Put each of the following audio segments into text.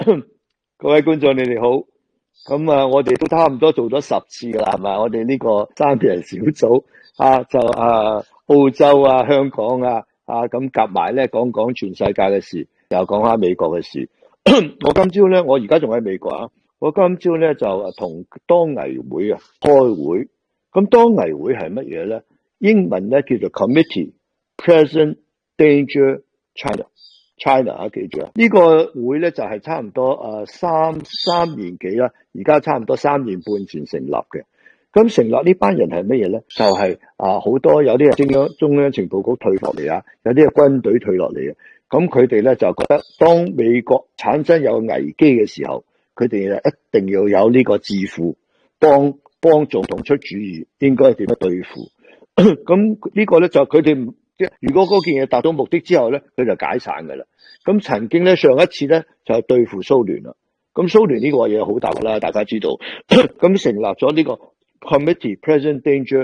各位觀眾你哋好，咁啊，我哋都差唔多做咗10次噶啦，係咪？我哋呢個3人小組就澳洲啊、香港咁夾埋咧講講全世界嘅事，又講下美國嘅事。我今朝咧，我而家仲喺美國啊，我今朝咧就同當危會開會。咁當危會係乜嘢咧？英文咧叫做 Committee Present Danger China 記住啊！呢個會咧就係差唔多三年幾啦，而家差唔多3年半前成立嘅。咁成立呢班人係乜嘢咧？就係好多有啲係中央情報局退落嚟啊，有啲係軍隊退落嚟嘅。咁佢哋咧就覺得，當美國產生有危機嘅時候，佢哋一定要有呢個智庫幫總統出主意，應該點樣對付。咁呢個咧就佢哋如果嗰件嘢達到目的之後咧，佢就解散噶啦。咁曾經咧上一次咧就係對付蘇聯啦。咁蘇聯呢個嘢好大啦，大家知道。咁成立咗呢個 Committee Present Danger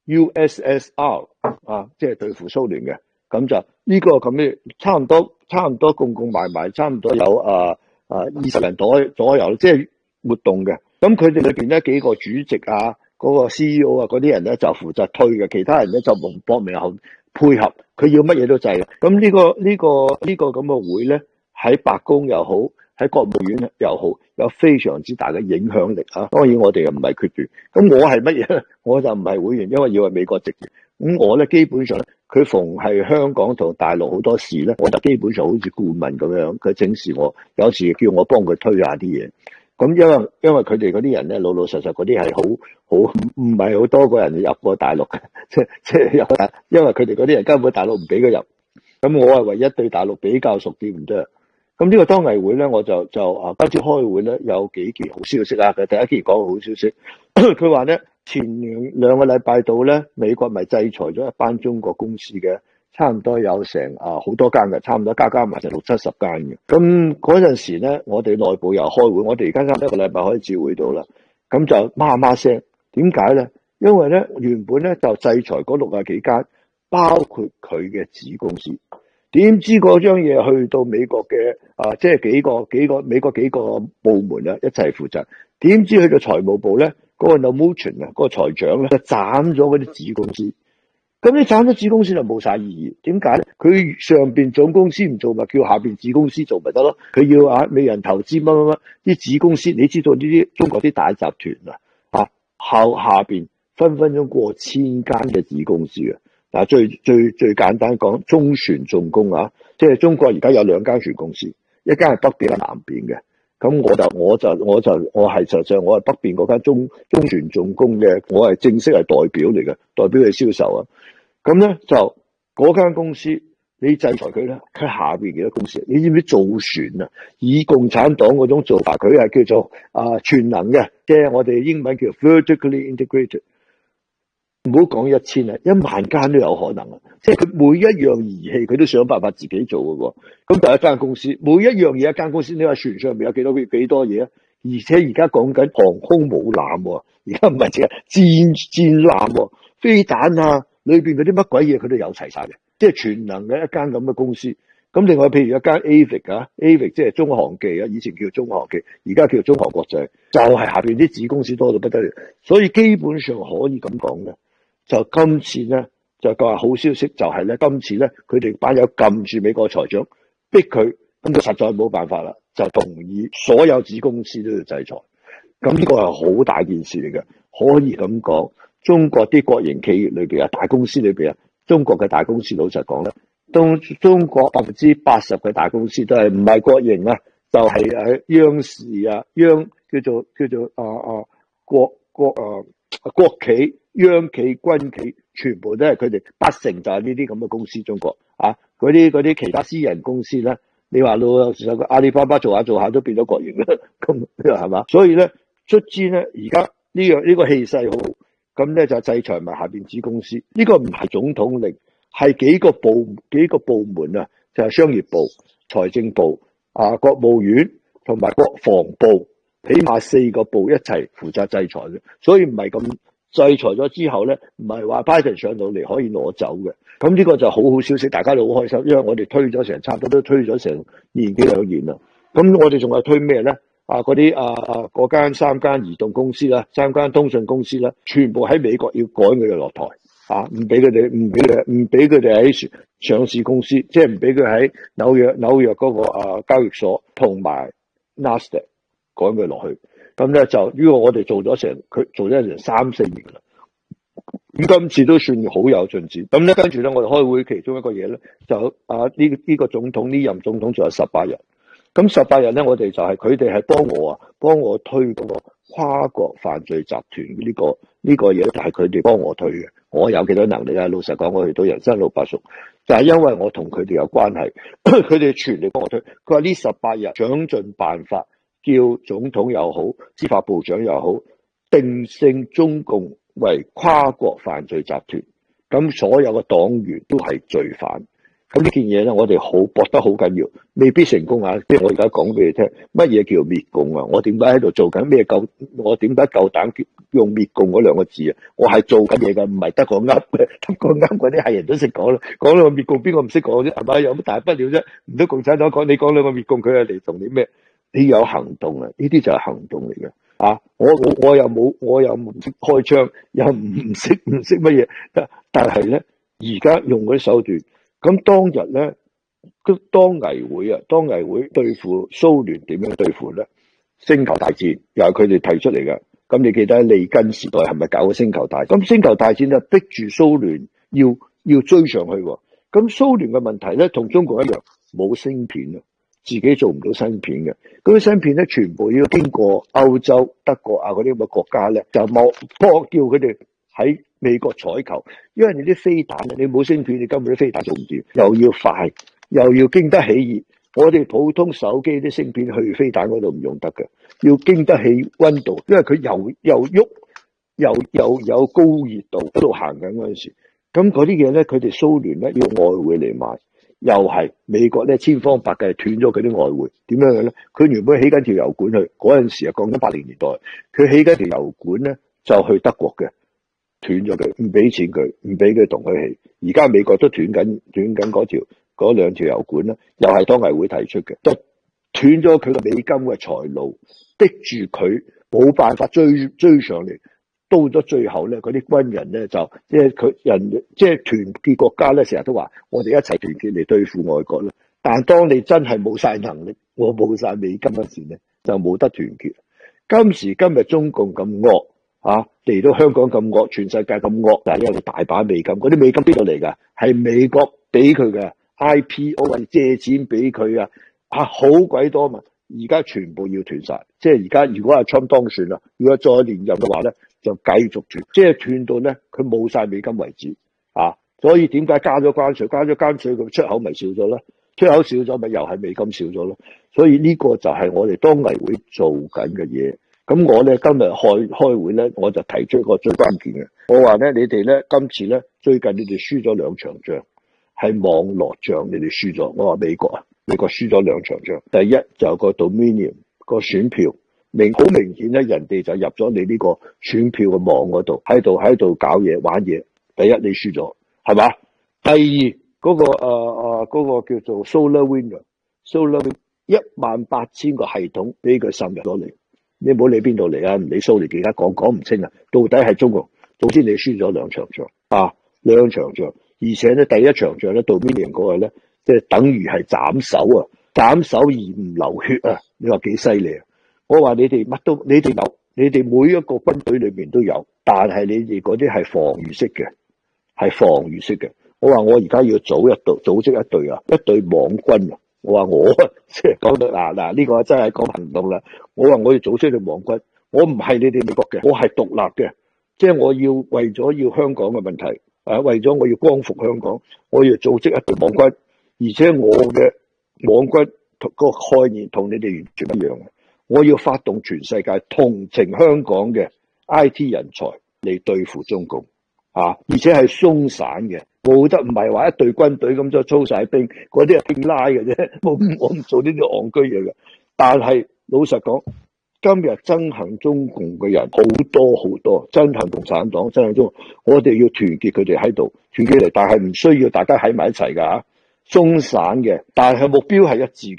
USSR 即係對付蘇聯嘅。咁就呢個咁差唔多共埋差唔多有20人左右，即係活動嘅。咁佢哋裏邊咧幾個主席嗰個 CEO 嗰啲人咧就負責推嘅，其他人咧就蒙博明後配合，佢要乜嘢都制。咁呢個咁嘅會咧，喺白宮又好，喺國務院又好，有非常之大嘅影響力啊！當然我哋又唔係決斷。咁我係乜嘢咧？我就唔係會員，因為要係美國籍嘅。咁我咧基本上咧，佢逢係香港同大陸好多事咧，我就基本上好似顧問咁樣，佢請示我，有時叫我幫佢推下啲嘢。咁因為佢哋嗰啲人咧，老實嗰啲係好唔係好多個人入過大陸嘅，即係入，因為佢哋嗰啲人根本大陸唔俾佢入。咁我係唯一對大陸比較熟啲唔得。咁呢個當危會咧，我就今朝開會咧，有幾件好消息啊！佢第一件講好消息，佢話咧前2個禮拜到咧，美國咪制裁咗一班中國公司嘅。差唔多有成好多間嘅，差唔多加埋就60-70間嘅。咁嗰陣時咧，我哋內部又開會，我哋而家差唔多1個禮拜開始會到啦。咁就媽聲，點解咧？因為咧原本咧就制裁嗰60幾間，包括佢嘅子公司。點知嗰張嘢去到美國嘅即係幾個美國幾個部門一齊負責。點知去到財務部咧，嗰個 Mnuchin 嗰個財長咧就斬咗嗰啲子公司。咁你斬咗子公司就冇晒意義，點解咧？佢上邊總公司唔做，咪叫下邊子公司做咪得咯？佢要美人投資乜啲子公司，你知道呢啲中國啲大集團下邊分鐘過千間嘅子公司嘅。最簡單講，中船重工即係中國而家有2間船公司，一間係北邊，一間係南邊嘅。咁我係實際我係北邊嗰間中船重工嘅，我係正式係代表嚟嘅，代表去銷售。咁咧就嗰間公司，你制裁佢咧，佢下邊幾多公司？你知唔知造船以共產黨嗰種做法，佢係叫做全能嘅，即係我哋英文叫 vertically integrated。唔好講1000啊，10000間都有可能啊！即係佢每一樣儀器，佢都想辦法自己做嘅喎。咁第一間公司，每一樣嘢一間公司，你話船上面有幾多嘢啊？而且而家講緊航空母艦，而家唔係淨係戰艦，飛彈裏邊嗰啲乜鬼嘢佢都有齊晒嘅，即係全能嘅一間咁嘅公司。咁另外譬如一間 AVIC 即係中航技以前叫中航技，而家叫中航國際，就係下邊啲子公司多到不得了，所以基本上可以咁講嘅。就今次咧，就話好消息就係咧，今次咧佢哋班友撳住美國財長，逼佢，咁就實在冇辦法啦，就同意所有子公司都要制裁。咁呢個係好大件事嚟嘅，可以咁講。中國啲國營企業裏邊大公司裏邊中國嘅大公司老實講咧，中國80%嘅大公司都係唔係國營就係央視叫做國企、央企、軍企，全部都係佢哋80%就係呢啲咁嘅公司。中國嗰啲其他私人公司咧，你話老實講，阿里巴巴做下都變咗國營啦，咁係嘛？所以咧，卒之咧，而家呢個氣勢好，咁咧就制裁埋下邊子公司。呢個唔係總統令，係幾個部門就係商業部、財政部、國務院同埋國防部。起碼4個部一齊負責制裁嘅，所以唔係咁制裁咗之後咧，唔係話拜登上到嚟可以攞走嘅。咁呢個就好消息，大家都好開心，因為我哋差唔多都推咗成1年幾2年啦。 咁我哋仲係推咩咧？嗰啲嗰間3間移動公司啦，3間通訊公司啦，全部喺美國要趕佢哋落台唔俾佢哋，唔俾佢哋喺上市公司，即係唔俾佢喺紐約嗰個交易所同埋 Nasdaq 趕佢落去。咁咧就呢個我哋做咗成3-4年啦。咁今次都算好有進展。咁咧跟住咧，我哋開會其中一個嘢咧，就呢個總統呢任總統仲有18日。咁18日咧，我哋就係佢哋係幫我推嗰個跨國犯罪集團呢個嘢，就係佢哋幫我推嘅。我有幾多能力啊？老實講，我去到人生路不熟，就係因為我同佢哋有關係，佢哋全力幫我推。佢話呢18日想盡辦法叫總統又好，司法部長又好，定性中共為跨國犯罪集團，咁所有嘅黨員都係罪犯。咁呢件嘢咧，我哋搏得好緊要，未必成功啊！即係我而家講俾你聽，乜嘢叫滅共啊？我點解喺度做緊咩我點解夠膽用滅共嗰2個字啊？我係做緊嘢噶，唔係得個噏嘅，得個噏嗰啲係人都識講啦。講兩個滅共，邊個唔識講啫？係咪有乜大不了啫？唔通共產黨講你講兩個滅共，佢係嚟同你咩？你有行動啊！呢啲就係行動嚟嘅啊！我又唔識開槍，又唔識乜嘢，但係咧，而家用嗰啲手段。咁當日咧，當危會對付蘇聯點樣對付咧？星球大戰又係佢哋提出嚟嘅。咁你記得利根時代係咪搞個星球大戰？咁星球大戰就逼住蘇聯要追上去。咁蘇聯嘅問題咧，同中國一樣，冇芯片啊，自己做唔到芯片嘅。嗰啲芯片咧，全部要經過歐洲、德國嗰啲咁嘅國家咧，就叫佢哋喺美國採購，因為你啲飛彈，你冇芯片，你根本啲飛彈做唔掂，又要快，又要經得起熱。我哋普通手機啲芯片去飛彈嗰度唔用得嘅，要經得起溫度，因為佢又喐，又有高熱度喺度行緊嗰陣時。咁嗰啲嘢咧，佢哋蘇聯咧要外匯嚟買，又係美國咧千方百計斷咗佢啲外匯。點樣嘅咧？佢原本起緊條油管去，嗰陣時講緊80年代，佢起緊條油管咧就去德國嘅。斷咗佢，唔俾錢佢，唔俾佢同佢起。而家美國都斷緊嗰2條油管啦，又係當危會提出嘅，就斷咗佢個美金嘅財路，逼住佢冇辦法追上嚟。到咗最後咧，嗰啲軍人咧就即係團結國家咧，成日都話我哋一齊團結嚟對付外國啦。但當你真係冇晒能力，我冇晒美金嗰時咧，就冇得團結。今時今日中共咁惡。嚟到香港咁惡，全世界咁惡，但係因為大把美金，嗰啲美金邊度嚟噶？係美國俾佢嘅 IPO 或者借錢俾佢啊！好鬼多嘛！而家全部要斷晒，即係而家如果阿 Trump 當選啦，如果再連任嘅話咧，就繼續斷，即係斷到咧佢冇晒美金為止所以點解加咗關稅？加咗關稅，佢出口咪少咗咧？出口少咗咪又係美金少咗咯？所以呢個就係我哋當危會做緊嘅嘢。咁我咧今日開會咧，我就提出一個最關鍵嘅。我話咧，你哋咧今次咧最近你哋輸咗2場仗，係網絡仗，你哋輸咗。我話美國輸咗2場仗。第一就個 Dominion 個選票，好明顯咧，人哋就入咗你呢個選票嘅網嗰度，喺度搞嘢玩嘢。第一你輸咗，係嘛？第二嗰個叫做 SolarWinds 18000個系統俾佢滲入咗嚟。你唔好理邊度嚟啊，唔理蘇聯，而家講唔清啊，到底係中國。總之你輸咗2場仗2場仗，而且咧第一場仗咧到邊年嗰個咧，即係等於係斬手而唔流血啊！你話幾犀利啊？我話你哋乜都，你哋有，你哋每一個軍隊裏面都有，但係你哋嗰啲係防禦式嘅，我話我而家要組織一隊網軍啊！我話我即係講到嗱呢個真係講行動啦！我話我要組織隊網軍，我唔係你哋美國嘅，我係獨立嘅，即係我要為咗要香港嘅問題為咗我要光復香港，我要組織一隊網軍，而且我嘅網軍個概念同你哋完全一樣嘅，我要發動全世界同情香港嘅 IT 人才嚟對付中共而且係鬆散嘅。冇得，唔係話一隊軍隊咁就操晒兵，嗰啲係兵拉嘅啫。我唔做呢啲戇居嘢嘅。但係老實講，今日憎恨中共嘅人好多，憎恨共產黨，憎恨中共，我哋要團結佢哋喺度，團結嚟，但係唔需要大家喺埋一齊噶鬆散嘅，但係目標係一致嘅，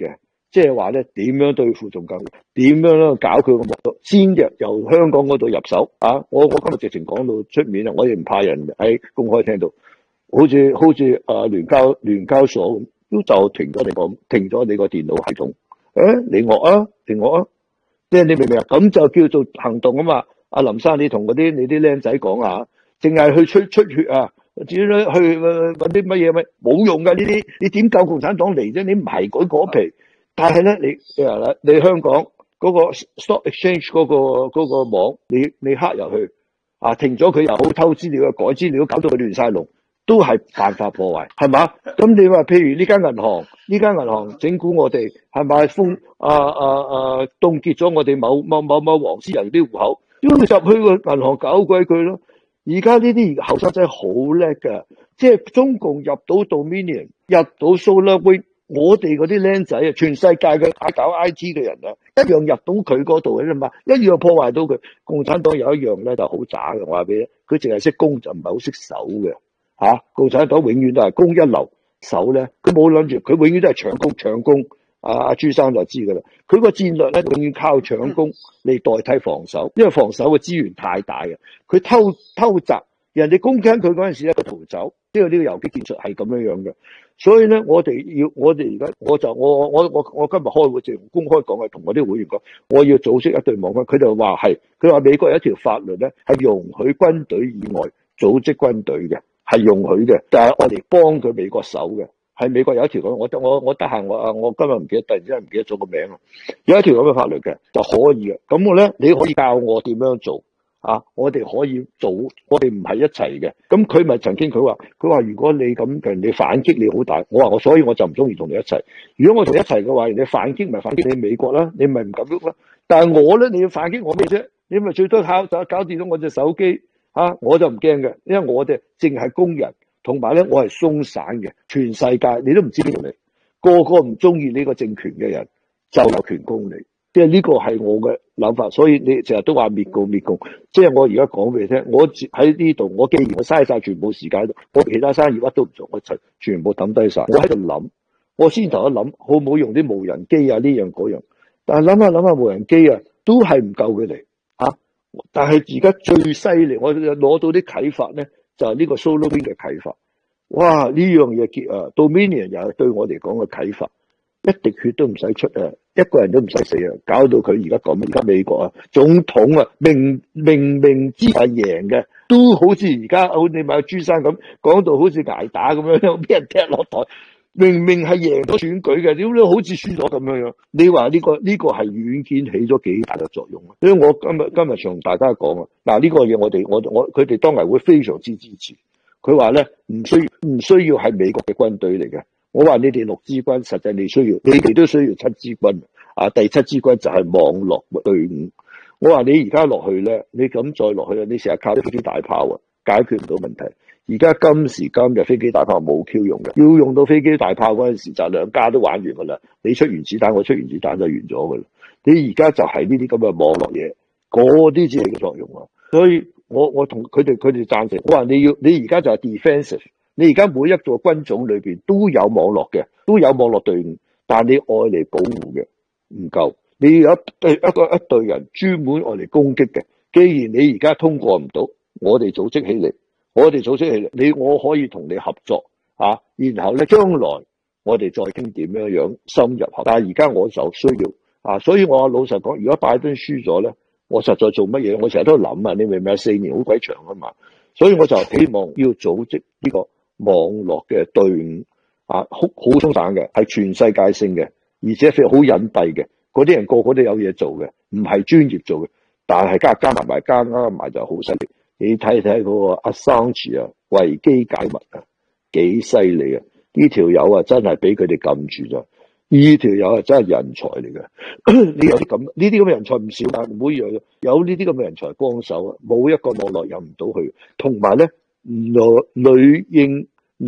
即係話咧點樣對付仲更，點樣咧搞佢個目標，先由香港嗰度入手啊！我今日直情講到出面啦，我哋唔怕人喺公開聽到，好似聯交所咁，都就停咗你個電腦系統，你惡啊，即係你明唔明啊？咁就叫做行動啊嘛！阿林生，你同你啲僆仔講下，淨係去出血啊！至於咧去搵啲乜嘢冇用噶呢啲，你點救共產黨嚟啫？你唔係嗰皮，但係咧你香港嗰個 stock exchange 嗰個網，你黑入去啊，停咗佢又好，偷資料改資料，搞到佢亂晒龍，都係犯法破壞，係嘛？咁你話譬如呢間銀行整蠱我哋，係咪凍結咗我哋某黃絲人啲戶口，要入去個銀行搞鬼佢咯？而家呢啲後生仔好叻噶，即係中共入到 Dominion， 入到 SolarWinds， 我哋嗰啲僆仔啊，全世界嘅搞 IT 嘅人啊，一樣入到佢嗰度嘅嘛，一樣破壞到佢。共產黨有一樣咧就好渣嘅，我話俾你，佢淨係識攻就唔係好識守嘅吓。共產黨永遠都係攻一流，守咧佢冇諗住，佢永遠都係搶攻。阿朱生就知噶啦，佢個戰略咧永遠靠搶攻嚟代替防守，因為防守嘅資源太大嘅，佢偷襲人哋攻擊佢嗰陣時咧，佢逃走，呢個游擊戰術係咁樣嘅。所以咧，我哋而家我今日開會就公開講嘅，同我啲會員講，我要組織一隊網軍，佢就話係，佢話美國有一條法律咧係容許軍隊以外組織軍隊嘅，係容許嘅，但係我哋幫佢美國守嘅。喺美國有一條咁，我得閒我今日唔記得，突然之間唔記得咗個名啦。有一條咁嘅法律嘅就可以嘅。咁我咧，你可以教我點樣做啊？我哋可以做，我哋唔係一齊嘅。咁佢咪曾經佢話如果你咁人哋反擊你好大，所以我就唔中意同你一齊。如果我同你一齊嘅話，人哋反擊咪反擊你美國啦，你咪唔敢喐啦。但係我咧，你要反擊我咩啫？你咪最多搞掂咗我隻手機啊，我就唔驚嘅，因為我哋淨係工人。同埋咧，我係鬆散嘅，全世界你都唔知邊度嚟，個個唔中意呢個政權嘅人就有權攻你，即係呢個係我嘅諗法。所以你成日都話滅共，即係我而家講俾你聽，我喺呢度，我既然我嘥晒全部時間，我其他生意乜都唔做，我全部抌低晒，我喺度諗，我先頭一諗，好唔好用啲無人機啊呢樣嗰樣，但係諗下無人機啊，都係唔夠佢哋啊。但係而家最犀利，我攞到啲啟發咧。就係呢個 SolarWinds 嘅啟發，哇！呢樣嘢Dominion 又係對我嚟講嘅啟發，一滴血都唔使出啊，一個人都唔使死啊，搞到佢而家咁，而家美國啊總統啊明知係贏嘅，都好似而家你咪朱生咁講到好似挨打咁樣，俾人踢落台，明係贏咗選舉嘅，點解好似輸咗咁樣？你話呢個係軟件起咗幾大嘅作用啊？所以我今日同大家講啊，嗱呢個嘢我佢哋當然會非常之支持。佢話咧唔需要係美國嘅軍隊嚟嘅。我話你哋6支軍，實際你哋都需要7支軍啊。第7支軍就係網絡隊伍。我話你而家落去咧，你咁再落去，你成日靠啲飛機大炮啊，解決唔到問題。而家今時今日飛機大炮冇 Q 用嘅，要用到飛機大炮嗰陣時就兩家都玩完噶啦。你出原子彈，我出原子彈就完咗噶啦。你而家就係呢啲咁嘅網絡嘢，嗰啲先係嘅作用啊。所以我同佢哋贊成。我話你而家就係 defensive， 你而家每一個軍種裏邊都有網絡嘅，都有網絡隊伍，但你愛嚟保護嘅唔夠，你要有一隊人專門愛嚟攻擊嘅。既然你而家通過唔到，我哋組織起嚟。我可以同你合作啊，然後咧將來我哋再傾點樣深入合。但係而家我就需要啊，所以我老實講，如果拜登輸咗咧，我實在做乜嘢？我成日都諗啊，你明唔明？4年好鬼長啊嘛，所以我就希望要組織呢個網絡嘅隊伍啊，好鬆散嘅，係全世界性嘅，而且非常好隱蔽嘅，嗰啲人個個都有嘢做嘅，唔係專業做嘅，但係加埋就好犀利。你睇嗰個 Assange 啊，維基解密啊，幾犀利啊！呢條友啊，真係俾佢哋撳住咗。呢條友啊，真係人才嚟嘅。你有啲咁呢啲咁嘅人才唔少，但每樣有呢啲咁嘅人才幫手啊，冇一個網絡入唔到去。同埋咧，裏應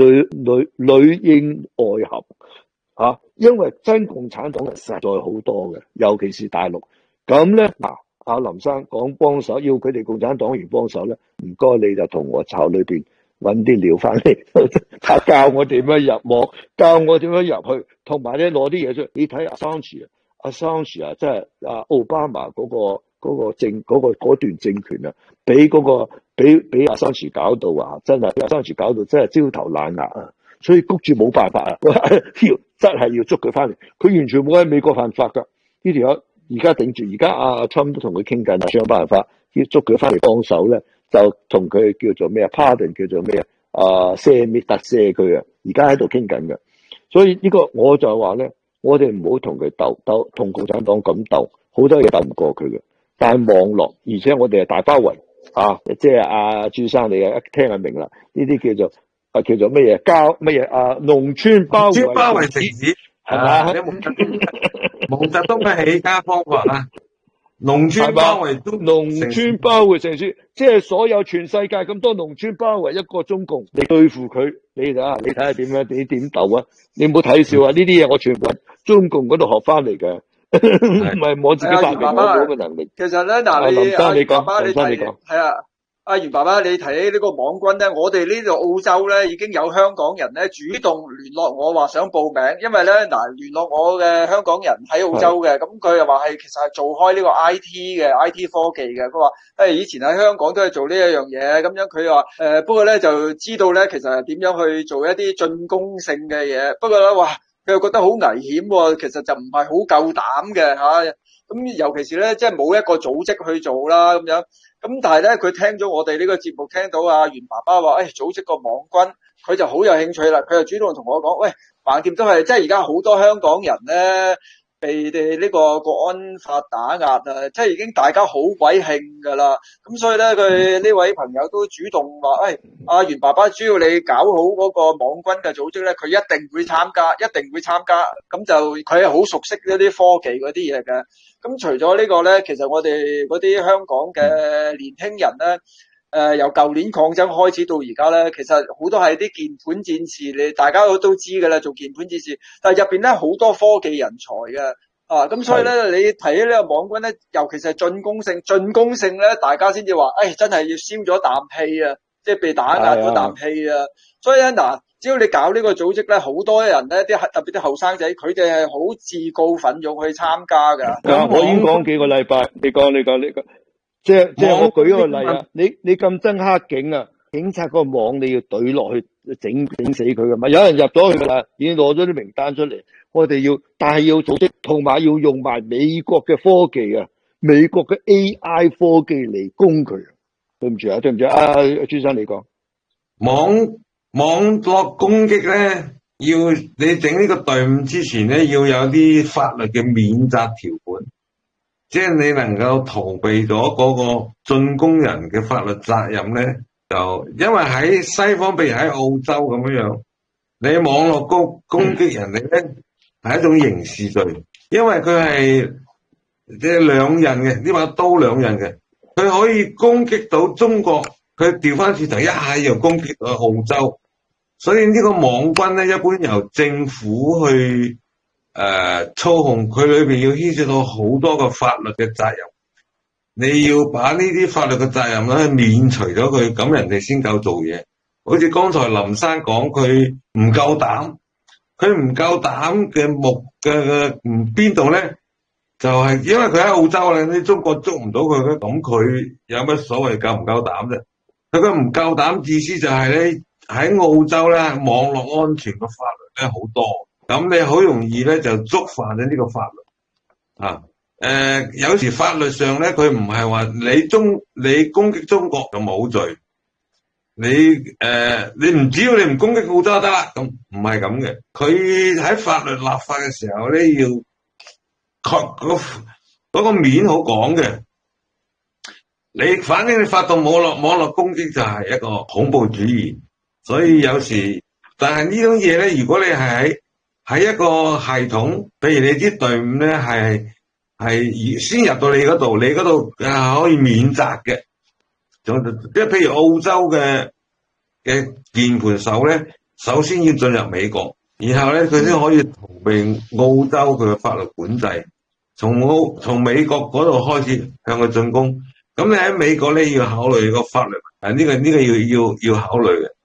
外合啊，因為真共產黨係實在好多嘅，尤其是大陸。咁咧嗱。阿林生講幫手，要佢哋共產黨員幫手咧，唔該你就同我巢裏邊揾啲料翻嚟，教我點樣入網，教我點樣入去，同埋咧攞啲嘢出嚟。你睇阿桑奇啊，即係阿奧巴馬嗰段政權啊，俾阿桑奇搞到啊，真係阿桑奇搞到真係焦頭爛額啊！所以谷住冇辦法啊，真係要捉佢翻嚟。佢完全冇喺美國犯法噶，呢條友而家頂住，而家阿 Trump 都同佢傾緊啊，想辦法要捉佢翻嚟幫手咧，就同佢叫做咩啊 ？Pardon 叫做咩啊？赦免特赦佢啊！而家喺度傾緊嘅，所以呢個我就話咧，我哋唔好同佢鬥，同共產黨咁鬥，好多嘢鬥唔過佢嘅。但係網絡，而且我哋係大包圍啊！即係阿朱生你啊，一聽就明啦，呢啲叫做乜嘢？農村包圍城市係嘛？ 毛澤東嘅起家方法啊，農村包圍城市，即係所有全世界咁多農村包圍一個中共，你對付佢，你睇下點樣？你點鬥啊？你唔好睇笑啊！呢啲嘢我全部喺中共嗰度學翻嚟嘅，唔係我自己發明我冇嘅能力。 其實咧，嗱，你爸爸你睇係啊。阿袁爸爸，你提起呢個網軍咧，我哋呢度澳洲咧已經有香港人咧主動聯絡我話想報名，因為咧聯絡我嘅香港人喺澳洲嘅，咁佢又話其實係做開呢個 IT 科技嘅，佢話以前喺香港都係做呢一樣嘢，咁樣佢話不過咧就知道咧其實係點樣去做一啲進攻性嘅嘢，不過咧佢又覺得好危險喎，其實就唔係好夠膽嘅嚇，咁尤其是咧即係冇一個組織去做啦咁樣。咁但係咧，佢聽咗我哋呢個節目，聽到阿袁爸爸話，組織個網軍，佢就好有興趣啦。佢就主動同我講，喂，橫掂都係，即係而家好多香港人咧，被哋呢個國安法打壓啊，即係已經大家好鬼興噶啦。咁所以咧，佢呢位朋友都主動話，阿袁爸爸，只要你搞好嗰個網軍嘅組織咧，佢一定會參加。咁就佢係好熟悉呢啲科技嗰啲嘢嘅。咁除咗呢個咧，其實我哋嗰啲香港嘅年輕人咧，由舊年抗爭開始到而家咧，其實好多係啲鍵盤戰士，你大家都知㗎啦，做鍵盤戰士，但係入邊咧好多科技人才嘅，咁所以咧，你睇呢個網軍咧，尤其是係進攻性咧，大家先至話，真係要燒咗啖氣啊，即係被打壓咗啖氣啊，所以咧只要你搞呢個組織咧，好多人咧，特別啲後生仔，佢哋係好自告奮勇去參加㗎。 我已經講幾個禮拜，你講，即係我舉個例啊，你咁憎黑警啊，警察個網你要懟落去整死佢㗎嘛？有人入咗去㗎啦，已經攞咗啲名單出嚟，但係要組織，同埋要用埋美國嘅科技啊，美國嘅 AI 科技嚟攻佢。對唔住啊，朱生你講網絡攻擊咧，要你整呢個隊伍之前咧，要有啲法律嘅免責條款，即係你能夠逃避咗嗰個進攻人嘅法律責任咧，就因為喺西方，譬如喺澳洲咁樣，你網絡攻擊人哋咧係一種刑事罪，因為佢係即係兩刃嘅，呢把刀兩刃嘅，佢可以攻擊到中國，佢調翻轉頭一下又攻擊到澳洲。所以呢個網軍咧，一般由政府去操控，佢裏邊要牽涉到好多個法律嘅責任，你要把呢啲法律嘅責任咧免除咗佢，咁人哋先夠做嘢。好似剛才林生講，佢唔夠膽嘅邊度咧？就係因為佢喺澳洲咧，你中國捉唔到佢嘅，咁佢有乜所謂夠唔夠膽啫？佢個唔夠膽意思就係咧。喺澳洲咧，網絡安全嘅法律咧好多，咁你好容易咧就觸犯咗呢個法律有時法律上咧，佢唔係話你攻擊中國就冇罪，你唔只要你唔攻擊澳洲就得啦，咁唔係咁嘅。佢喺法律立法嘅時候咧，要嗰個面好廣嘅。反正你發動網絡攻擊就係一個恐怖主義。所以有時，但係呢種嘢咧，如果你係喺一個系統，譬如你啲隊伍咧係先入到你嗰度，你嗰度可以免責嘅。即係譬如澳洲嘅鍵盤手咧，首先要進入美國，然後咧佢先可以逃避澳洲佢嘅法律管制，從美國嗰度開始向佢進攻。咁你喺美國咧要考慮個法律，呢個要考慮嘅。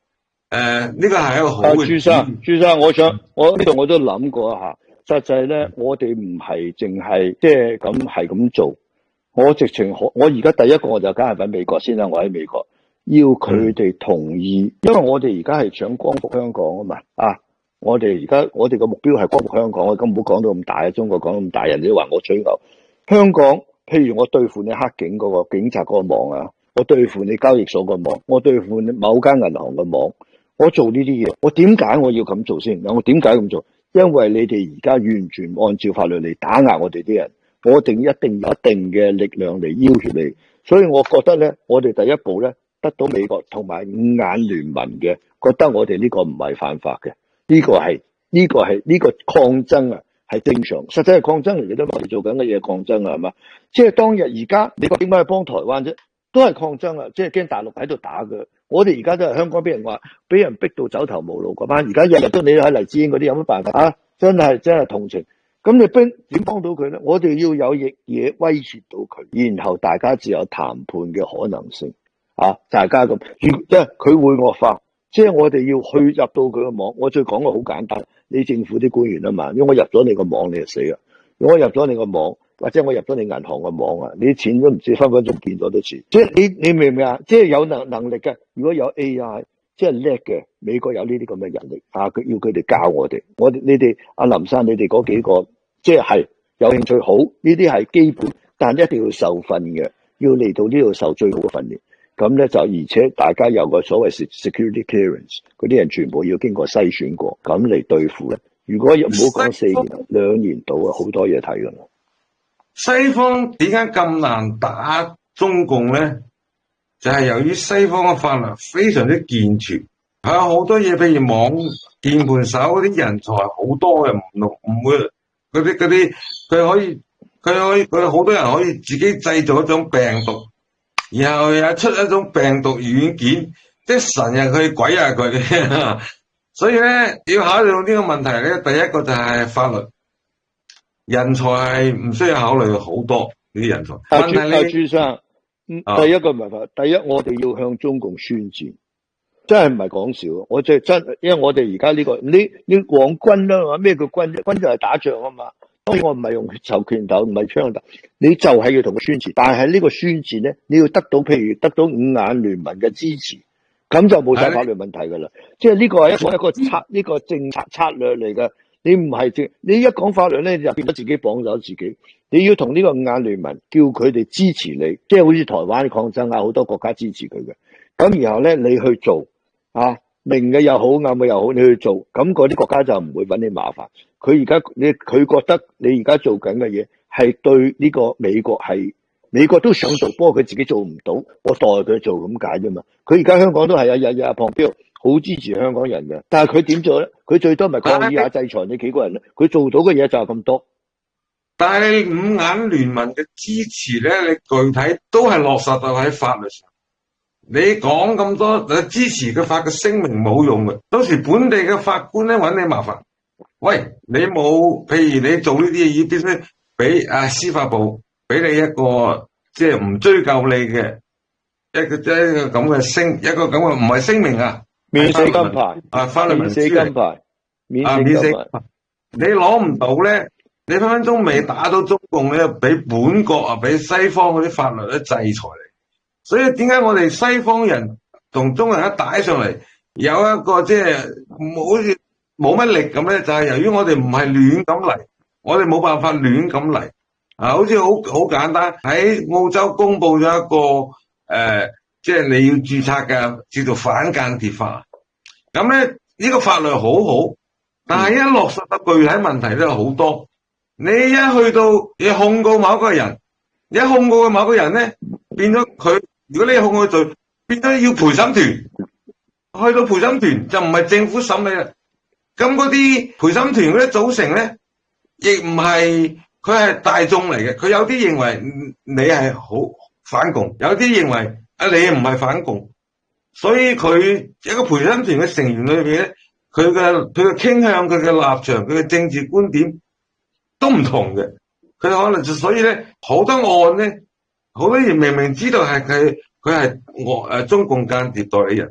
呢個係一個好嘅。 朱生，我呢度我都諗過一下，實際咧，我哋唔係淨係即係咁做。我直情我而家第一個我就梗係揾美國先啦，我喺美國要佢哋同意，因為我哋而家係想光復香港啊嘛。我哋個目標係光復香港，我咁唔好講到咁大啊！中國講到咁大，人哋都話我吹牛。香港，譬如我對付你黑警嗰個警察嗰個網啊，我對付你交易所個網，我對付你某間銀行個網，我做呢啲嘢，我點解我要咁做先？我點解咁做？因為你哋而家完全按照法律嚟打壓我哋啲人，我哋一定有一定嘅力量嚟要挾你。所以我覺得咧，我哋第一步咧，得到美國同埋五眼聯盟嘅，覺得我哋呢個唔係犯法嘅。呢個抗爭啊，係正常，實際係抗爭嚟嘅，都我哋做緊嘅嘢抗爭啊，係嘛？即係當日而家美國點解去幫台灣啫？都係抗爭啊，即係驚大陸喺度打嘅。我哋而家都係香港俾人逼到走投無路嗰班，而家日日都你喺黎智英嗰啲有乜辦法啊？真係同情。咁你點幫到佢咧？我哋要有嘢威脅到佢，然後大家只有談判嘅可能性啊！大家咁，即係佢會惡化。即係我哋要去入到佢個網，我最講嘅好簡單，你政府啲官員啊嘛，因為我入咗你個網，你就死啦。如果我入咗你個網，或者我入咗你銀行個網啊，你啲錢都唔知分分鐘變咗都似。即係你明唔明啊？即係有能力嘅，如果有 AI，即係叻嘅，美國有呢啲咁嘅人力啊，佢要佢哋教我哋。你哋阿林生，你哋嗰幾個即係有興趣好，呢啲係基本，但一定要受訓嘅，要嚟到呢度受最好嘅訓練。咁咧就而且大家有個所謂 security clearance，嗰啲人全部要經過篩選過，咁嚟對付咧。如果唔好講4年，2年到啊，好多嘢睇噶啦。 西方點解咁難打中共咧？就係由於西方嘅法律非常之健全，係有好多嘢，譬如網鍵盤手嗰啲人才好多嘅，唔會嗰啲佢好多人可以自己製造一種病毒。然後又出一種病毒軟件，即係神呀佢鬼呀佢，所以咧要考慮到呢個問題咧，第一個就係法律，人才係唔需要考慮好多呢啲人才。 朱生，第一個唔係法律，第一我哋要向中共宣戰，真係唔係講笑。我真，因為我哋而家呢個你講軍啦，咩叫軍？軍就係打仗啊嘛。當然我唔係用手拳頭，唔係槍打，你就係要同佢宣戰。但係呢個宣戰咧，你要得到譬如得到五眼聯盟嘅支持，咁就冇晒法律問題噶啦。即係呢個係一個呢個政策策略嚟噶。你唔係你一講法律咧，就變咗自己綁走自己。你要同呢個五眼聯盟叫佢哋支持你，即係好似台灣抗爭啊，好多國家支持佢嘅。咁然後咧，你去做啊，明嘅又好，暗嘅又好，你去做，咁嗰啲國家就唔會揾你麻煩。佢覺得你而家做緊嘅嘢係對呢個美國都想做，不過佢自己做唔到，我代佢做咁解啫嘛。佢而家香港都係日旁標好支持香港人嘅，但係佢點做咧？佢最多咪抗議下制裁你幾個人咧？佢做到嘅嘢就係咁多。 但係你五眼聯盟嘅支持咧，你具體都係落實到喺法律上。你講咁多支持嘅法嘅聲明冇用嘅，到時本地嘅法官咧揾你麻煩。喂，你冇，譬如你做呢啲嘢，要必須俾司法部俾你一個即係唔追究你嘅一個咁嘅一個咁嘅唔係聲明啊， 免死金牌法律文書嚟，免死金牌，你攞唔到咧，你分分鐘未打到中共咧，俾本國俾西方嗰啲法律咧制裁你。所以點解我哋西方人同中國人一打上嚟，有一個即係好似冇乜力咁咧，就係由於我哋唔係亂咁嚟，我哋冇辦法亂咁嚟好似好簡單，喺澳洲公布咗一個即係你要註冊嘅叫做反間諜法。咁咧呢個法律好好，但係一落實嘅具體問題都好多。你一去到你控告某個人，你一控告某個人咧，變咗佢，如果你控告罪，變咗要陪審團，去到陪審團就唔係政府審理啦。咁嗰啲陪審團嗰啲組成咧，亦唔係佢係大眾嚟嘅。佢有啲認為你係好反共，有啲認為你唔係反共，所以佢一個陪審團嘅成員裏邊咧，佢嘅傾向、佢嘅立場、佢嘅政治觀點都唔同嘅。佢可能所以咧，好多案咧，好多人明明知道係佢係中共間諜代理人，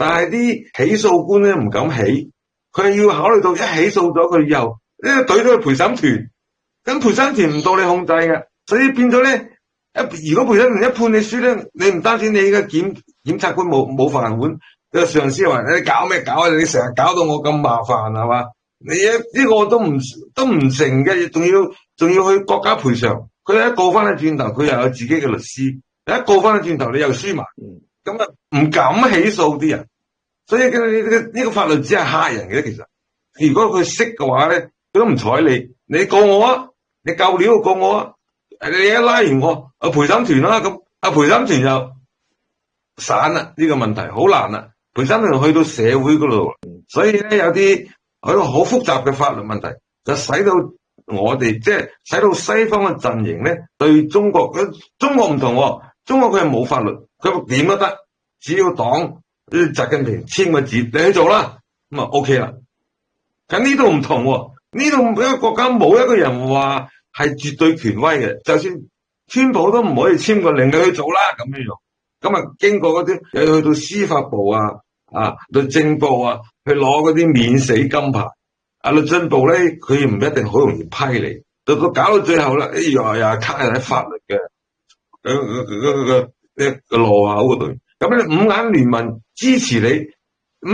但係啲起訴官咧唔敢起，佢係要考慮到一起訴咗佢以後，呢個隊都係陪審團，咁陪審團唔到你控制嘅，所以變咗咧，如果陪審團一判你輸咧，你唔單止你嘅檢察官冇飯碗，個上司話你搞咩搞啊？你成日搞到我咁麻煩係嘛？你呢個都唔成嘅，仲要去國家賠償。佢一告翻去轉頭，佢又有自己嘅律師，一告翻去轉頭，你又輸埋，咁啊唔敢起訴啲人。所以呢個法律只係嚇人嘅，其實如果佢識嘅話咧，佢都唔睬你。你告我啊，你夠料告我啊，你一拉完我，陪審團啦，咁陪審團就散啦。呢個問題好難啦，陪審團去到社會嗰度，所以咧有啲好複雜嘅法律問題，就使到我哋即係使到西方嘅陣營咧對中國唔同喎，中國佢係冇法律，佢點都得，只要黨習近平簽個字，你去做啦，咁啊 OK 啦。咁呢度唔同喎，呢度一個國家冇一個人話係絕對權威嘅，就算川普都唔可以簽個令你去做啦咁樣。咁啊經過嗰啲又去到司法部啊律政部啊去攞嗰啲免死金牌。律政部咧佢唔一定好容易批你，到搞到最後咧，又係卡喺法律嘅個路口嗰度。咁你五眼聯盟支持你，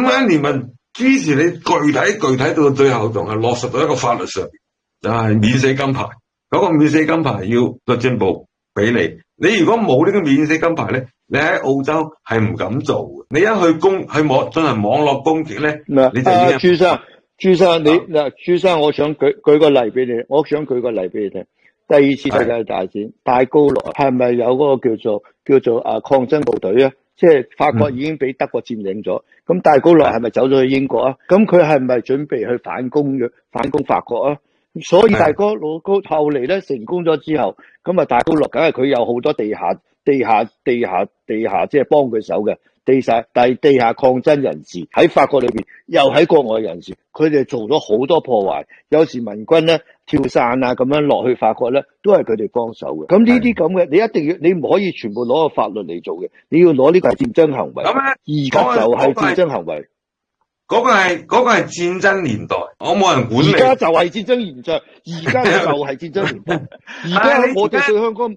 具體到最後仲係落實到一個法律上，就係免死金牌。嗰個免死金牌要律政部俾你。你如果冇呢個免死金牌咧，你喺澳洲係唔敢做嘅。你一去進行網絡攻擊咧，你就已經朱生，朱生，我想舉個例俾你，我想舉個例俾你聽。第二次世界大戰，戴高樂係咪有嗰個叫做抗爭部隊啊？即係法國已經俾德國佔領咗，咁戴高樂係咪走咗去英國啊？咁佢係咪準備去反攻法國啊？所以戴高樂後嚟咧成功咗之後，咁啊戴高樂梗係佢有好多地下，即係幫佢手嘅。地下抗爭人士喺法國裏邊，又喺國外人士，佢哋做咗好多破壞。有時民軍咧跳傘啊咁樣落去法國咧，都係佢哋幫手嘅。咁呢啲咁嘅，你唔可以全部攞個法律嚟做嘅，你要攞呢個係戰爭行為。咁而家就係戰爭行為。 嗰個係戰爭年代，我冇人管你。 而家就係戰爭年代，而家就係戰爭年代。而家我哋對香港，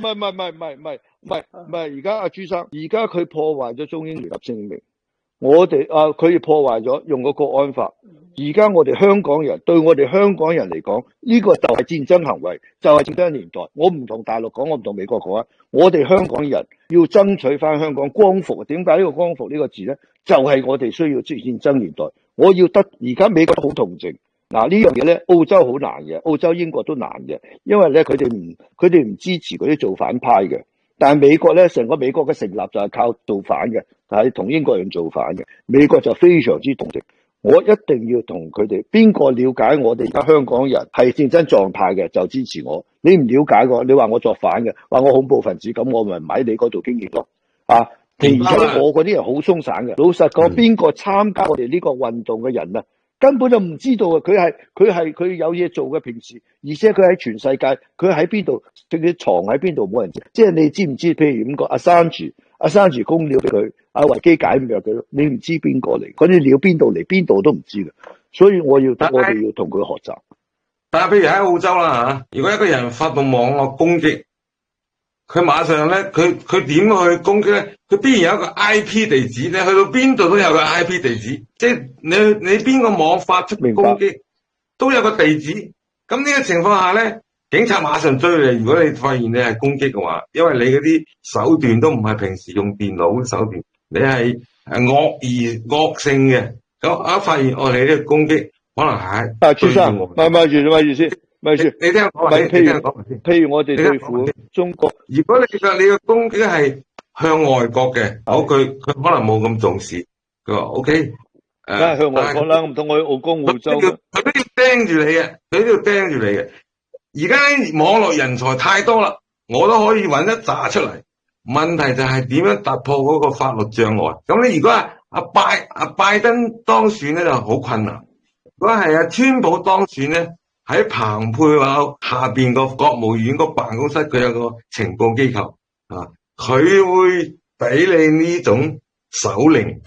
唔係，而家阿朱生，而家佢破壞咗中英聯合聲明，佢破壞咗用個國安法。而家我哋香港人對我哋香港人嚟講，呢個就係戰爭行為，就係戰爭年代。我唔同大陸講，我唔同美國講啊。我哋香港人要爭取翻香港光復。點解呢個光復呢個字咧？就係我哋需要戰爭年代。我要得而家美國好同情嗱呢樣嘢咧，澳洲好難嘅，澳洲英國都難嘅，因為咧佢哋唔支持嗰啲造反派嘅。但係美國咧，成個美國嘅成立就係靠造反嘅，但係同英國人造反嘅。美國就非常之同情。我一定要同佢哋，邊個了解我哋而家香港人係戰爭狀態嘅就支持我。你唔了解我，你話我作反嘅，話我恐怖分子，咁我咪唔喺你嗰度經營咯。而且我嗰啲人好鬆散嘅。老實講，邊個參加我哋呢個運動嘅人啊，根本就唔知道啊！佢有嘢做嘅平時，而且佢喺全世界，佢喺邊度，佢藏喺邊度冇人知。即係你知唔知？譬如咁個阿山住供料俾佢，阿維基解密佢，你唔知邊個嚟，嗰啲料邊度嚟，邊度都唔知嘅。所以我哋要同佢學習。 但係譬如喺澳洲啦嚇，如果一個人發動網絡攻擊，佢馬上咧，佢點去攻擊咧？佢必然有一個 IP 地址咧，去到邊度都有個 IP 地址，即係你邊個網發出攻擊都有個地址。咁呢個情況下咧，警察馬上追你。如果你發現你係攻擊嘅話，因為你嗰啲手段都唔係平時用電腦嘅手段，你係惡性嘅。咁一發現你呢個攻擊可能係朱生，咪住先。咪住， 你聽我講， 譬如我哋對付中國， 如果你嘅攻擊係向外國嘅，佢可能冇咁重視，佢話 OK， 梗係向外國啦，唔通我去澳洲？ 佢都要盯住你嘅，而家網絡人才太多啦，我都可以揾一紮出嚟。問題就係點樣突破嗰個法律障礙？咁你如果阿拜登當選咧就好困難，如果係阿川普當選咧？喺彭佩奧下邊個國務院個辦公室，佢有個情報機構啊，佢會俾你呢種手令啊，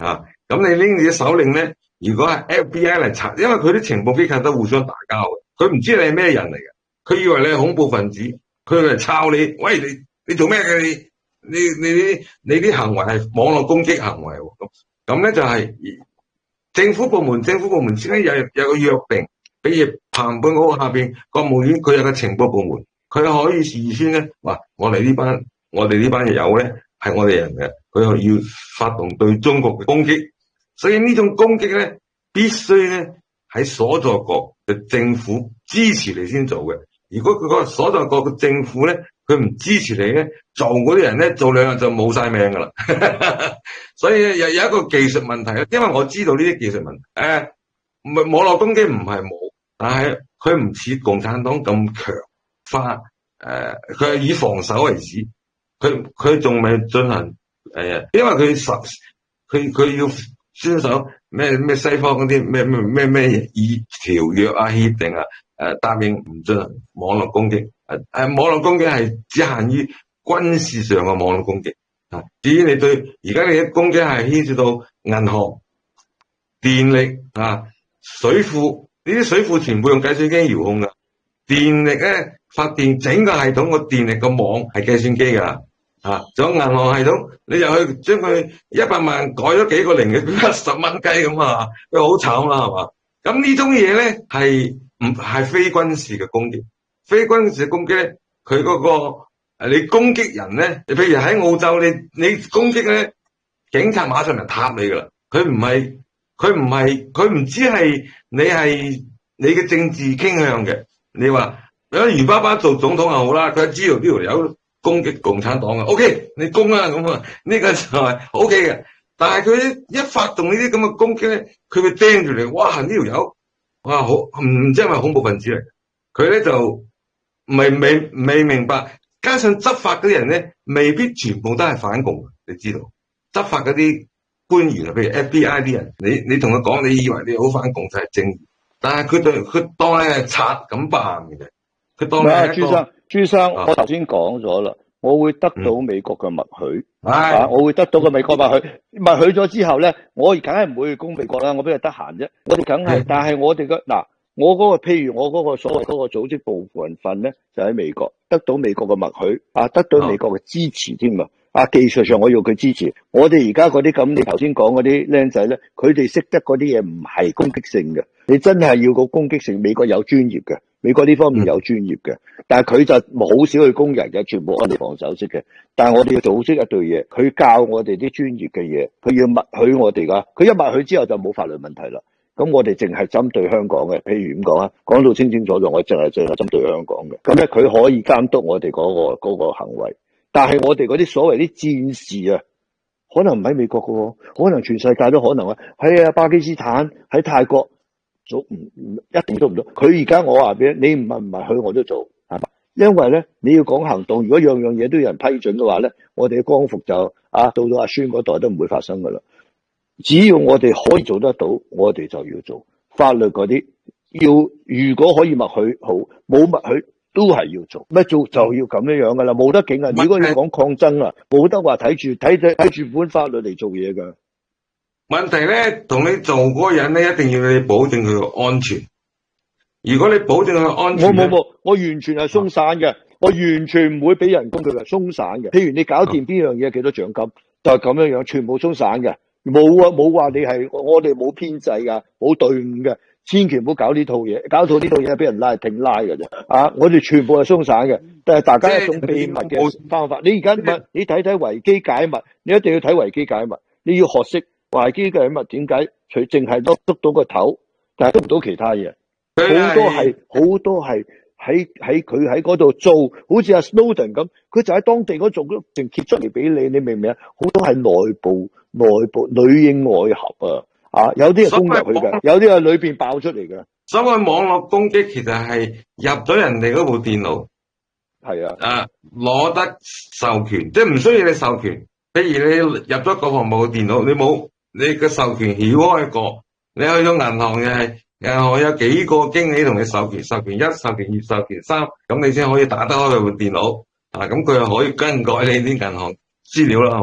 咁你拎住啲手令咧，如果係 FBI 嚟查，因為佢啲情報機構都互相打交嘅，佢唔知你係咩人嚟嘅，佢以為你係恐怖分子，佢嚟抄你，喂你做咩嘅你啲行為係網絡攻擊行為喎，咁咧就係政府部門之間有個約定，比如彭佩奧下邊國務院佢有個情報部門，佢可以事先咧話我哋呢班友咧係我哋人嘅，佢要發動對中國嘅攻擊，所以呢種攻擊咧必須咧喺所在國嘅政府支持你先做嘅。如果佢個所在國嘅政府咧，佢唔支持你咧，做嗰啲人咧做兩日就冇晒命噶啦。所以有一個技術問題，因為我知道呢啲技術問題。網絡攻擊唔係冇，但係佢唔似共產黨咁強化。佢係以防守為主，佢仲未進行因為佢要遵守咩西方嗰啲咩以條約啊協定啊。答應唔進行網絡攻擊，網絡攻擊係只限於軍事上嘅網絡攻擊。至於你對而家你嘅攻擊係牽涉到銀行、電力水庫，呢啲水庫全部用計算機遙控噶。電力咧發電整個系統個電力個網係計算機噶，仲有銀行系統，你又去將佢100萬改咗幾個零嘅10蚊雞咁啊，佢好慘啦係嘛？咁呢種嘢咧係非軍事嘅攻擊，非軍事嘅攻擊咧，佢嗰個你攻擊人咧，譬如喺澳洲你攻擊咧，警察馬上嚟撻你噶啦，佢唔知係你嘅政治傾向嘅，你話袁爸爸做總統又好啦，佢知道呢條友攻擊共產黨嘅 ，OK 你攻啦咁啊，呢個就係 OK 嘅，但係佢一發動呢啲咁嘅攻擊咧，佢會盯住你，哇呢條友。哇，好唔知係咪恐怖分子嚟？佢咧就未明白，加上執法嗰啲人咧，未必全部都係反共。你知道，執法嗰啲官員啊，譬如 FBI 啲人，你同佢講，你以為你好反共就係正義，但係佢當你係賊咁辦嘅啫。佢當你係一個朱生，我頭先講咗啦。我會得到美國嘅默許，我會得到個美國默許咗之後咧，我梗係唔會去攻美國啦，我邊度得閒啫？我哋梗係，但係我哋我嗰個譬如我嗰個所謂嗰個組織部分咧，就喺美國得到美國嘅默許，得到美國嘅支持添啊！技術上我要佢支持，我哋而家嗰啲咁，你頭先講嗰啲僆仔咧，佢哋識得嗰啲嘢唔係攻擊性嘅，你真係要個攻擊性，美國有專業嘅。美國呢方面有專業嘅，但係佢就好少去攻人嘅，全部我哋防守式嘅。但係我哋要組織一隊嘢，佢教我哋啲專業嘅嘢，佢要默許我哋噶。佢一默許之後就冇法律問題啦。咁我哋淨係針對香港嘅，譬如咁講講到清清楚楚，我淨係針對香港嘅。咁咧佢可以監督我哋嗰個行為，但係我哋嗰啲所謂啲戰士啊，可能唔喺美國噶，可能全世界都可能啊。喺巴基斯坦，喺泰國。做一定做唔到。佢而家我話俾你唔係佢我都做，係嘛？因為咧你要講行動，如果樣樣嘢都有人批准嘅話咧，我哋嘅光復就到到阿孫嗰代都唔會發生噶啦。只要我哋可以做得到，我哋就要做法律嗰啲。如果可以默許好，冇默許都係要做。咩做就要咁樣噶啦，冇得警啊！如果你講抗爭啊，冇得話睇住本法律嚟做嘢噶。 問題咧，同你做嗰個人咧，一定要你保證佢嘅安全。如果你保證佢安全， 我完全係鬆散嘅，我完全唔會俾人工佢嘅，鬆散嘅。譬如你搞掂邊樣嘢，幾多獎金，就係咁樣，全部鬆散嘅，冇話你係我哋冇編制噶，冇隊伍嘅，千祈唔好搞呢套嘢，搞到呢套嘢俾人拉定拉嘅啫。我哋全部係鬆散嘅，但係大家一種秘密嘅方法。你而家你睇睇維基解密，你一定要睇維基解密，你要學識。維基嘅乜點解佢淨係捉到個頭，但係捉唔到其他嘢？好多係喺佢喺嗰度做，好似阿 Snowden 咁，佢就喺當地嗰度做，淨揭出嚟俾你，你明唔明啊？好多係內部裏應外合有啲係攻入去嘅，有啲係裏邊爆出嚟嘅。 所謂網絡攻擊其實係入咗人哋嗰部電腦， 係攞得授權，即係唔需要你授權。譬如你入咗國防部嘅電腦，你嘅授權曉開過，你去咗銀行又係銀行有幾個經理同你授權，授權1、授權2、授權3，咁你先可以打得開佢部電腦。咁佢又可以更改你啲銀行資料啦，係嘛？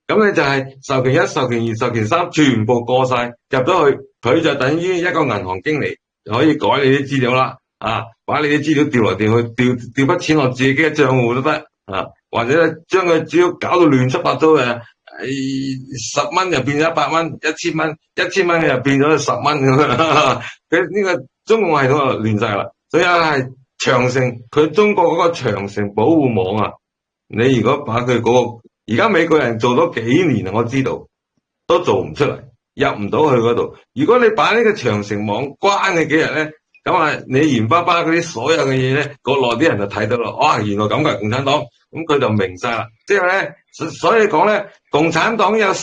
咁你就係授權1、授權2、授權3全部過晒入咗去，佢就等於一個銀行經理，就可以改你啲資料啦，把你啲資料調來調去，調筆錢落自己嘅賬戶都得，或者將佢只要搞到亂七八糟嘅，10蚊又變咗100蚊，1000蚊，1000蚊又變咗10蚊咁樣，佢呢個中共系統就亂晒啦。所以係長城，佢中國嗰個長城保護網啊，你如果把佢嗰個，而家美國人做咗幾年啊，我知道都做唔出嚟，入唔到去嗰度。如果你把呢個長城網關佢幾日咧，咁你袁爸爸嗰啲所有嘅嘢咧，國內啲人就睇到啦。哇，原來咁嘅共產黨，咁佢就明晒啦。即係咧，所以講咧，共產黨有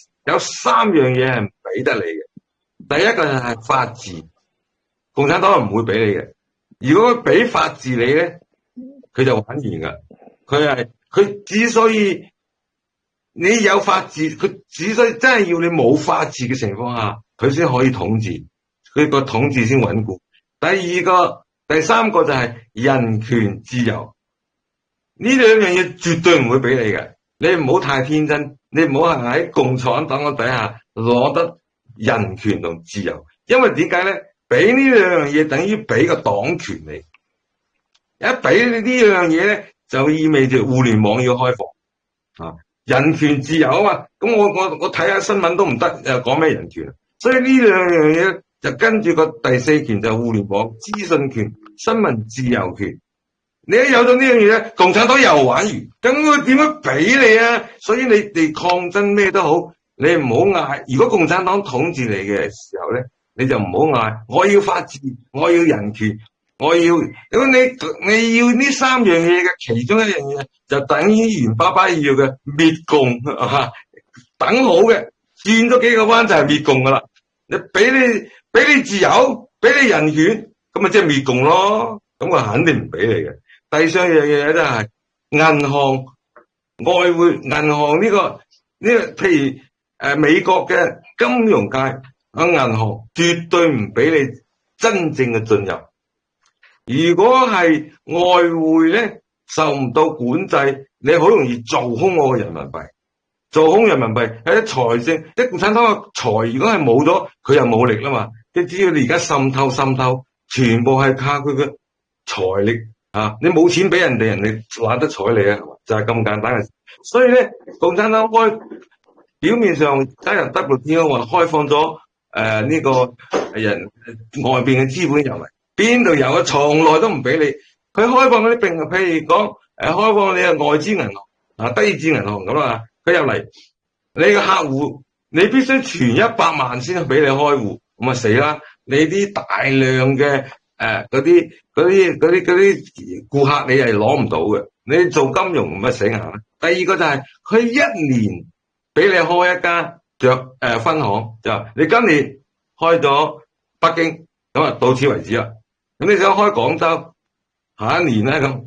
3樣嘢係唔俾得你嘅。第一個就係法治，共產黨係唔會俾你嘅。如果佢俾法治你咧，佢就玩完噶。佢之所以你有法治，佢之所以真係要你冇法治嘅情況下，佢先可以統治，佢個統治先穩固。第三個就係人權自由，呢2樣嘢絕對唔會俾你嘅。你唔好太天真，你唔好係喺共產黨嘅底下攞得人權同自由，因為點解咧？俾呢2樣嘢等於俾個黨權你，一俾呢2樣嘢咧，就意味住互聯網要開放，人權自由啊嘛。咁我睇下新聞都唔得，又講咩人權？所以呢2樣嘢就跟住個第4權就係互聯網資訊權、新聞自由權。你一有咗呢樣嘢咧，共產黨又玩完，咁佢點樣俾你啊？所以你哋抗爭咩都好，你唔好嗌。如果共產黨統治你嘅時候咧，你就唔好嗌，我要法治，我要人權，我要。如果你要呢3樣嘢嘅其中一樣嘢，就等於袁爸爸要嘅滅共，等好嘅，轉咗幾個彎就係滅共噶啦。你俾你自由，俾你人權，咁咪即係滅共咯。咁我肯定唔俾你嘅。第3樣嘢就係銀行、外匯、銀行呢個，譬如美國嘅金融界銀行絕對唔俾你真正嘅進入。如果係外匯咧，受唔到管制，你好容易做空我嘅人民幣。做空人民幣喺啲財政，啲共產黨嘅財如果係冇咗，佢又冇力啦嘛。即只要你而家滲透，全部係靠佢嘅財力。你冇錢俾人哋，人哋懶得睬你啊，就係咁簡單嘅事。所以咧，共產黨表面上加入 WTO 話開放咗呢個人外邊嘅資本入嚟，邊度有啊？從來都唔俾你。佢開放嗰啲譬如講開放你嘅外資銀行低資銀行咁啊，佢入嚟你嘅客戶，你必須存100萬先俾你開戶，咁啊死啦！你啲大量嘅嗰啲顧客你係攞唔到嘅，你做金融咁啊死硬啦。第二個就係佢1年俾你開一間分行，就你今年開咗北京，咁啊到此為止啦。咁你想開廣州，下一年咧咁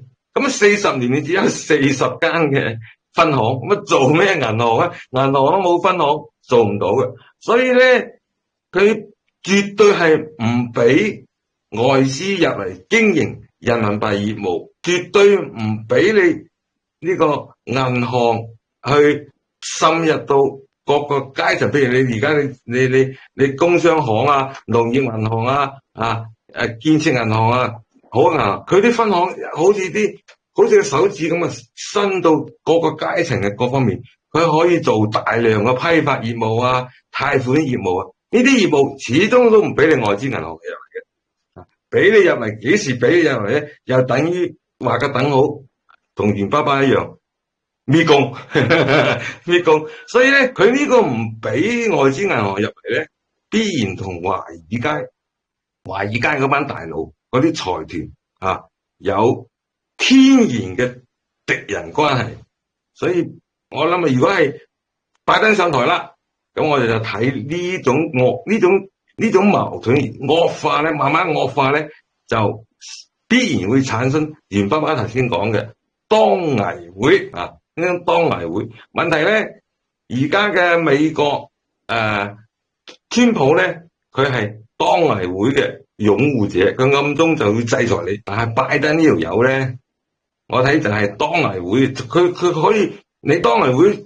40年你只有40間嘅分行，咁做咩銀行啊？銀行都冇分行，做唔到嘅。所以咧，佢絕對係唔俾外資入嚟經營人民幣業務，絕對唔俾你呢個銀行去滲入到各個階層。譬如你而家你工商行啊、農業銀行啊、建設銀行啊，好銀行，佢啲分行好似個手指咁啊，伸到各個階層嘅各方面，佢可以做大量嘅批發業務啊、貸款業務啊，呢啲業務始終都唔俾你外資銀行入嚟嘅。俾你入嚟，幾時俾你入嚟咧？又等於話個等號，同袁爸爸一樣滅共，滅共。所以咧，佢呢個唔俾外資銀行入嚟咧，必然同華爾街嗰班大佬嗰啲財團有天然嘅敵人關係。所以我諗如果係拜登上台啦，咁我哋就睇呢種矛盾惡化咧，慢慢惡化咧，就必然會產生袁爸爸頭先講嘅當危會啊！呢種當危會問題咧，而家嘅美國川普咧，佢係當危會嘅擁護者，佢暗中就會制裁你。但係拜登呢條友咧，我睇就係當危會，佢可以你當危會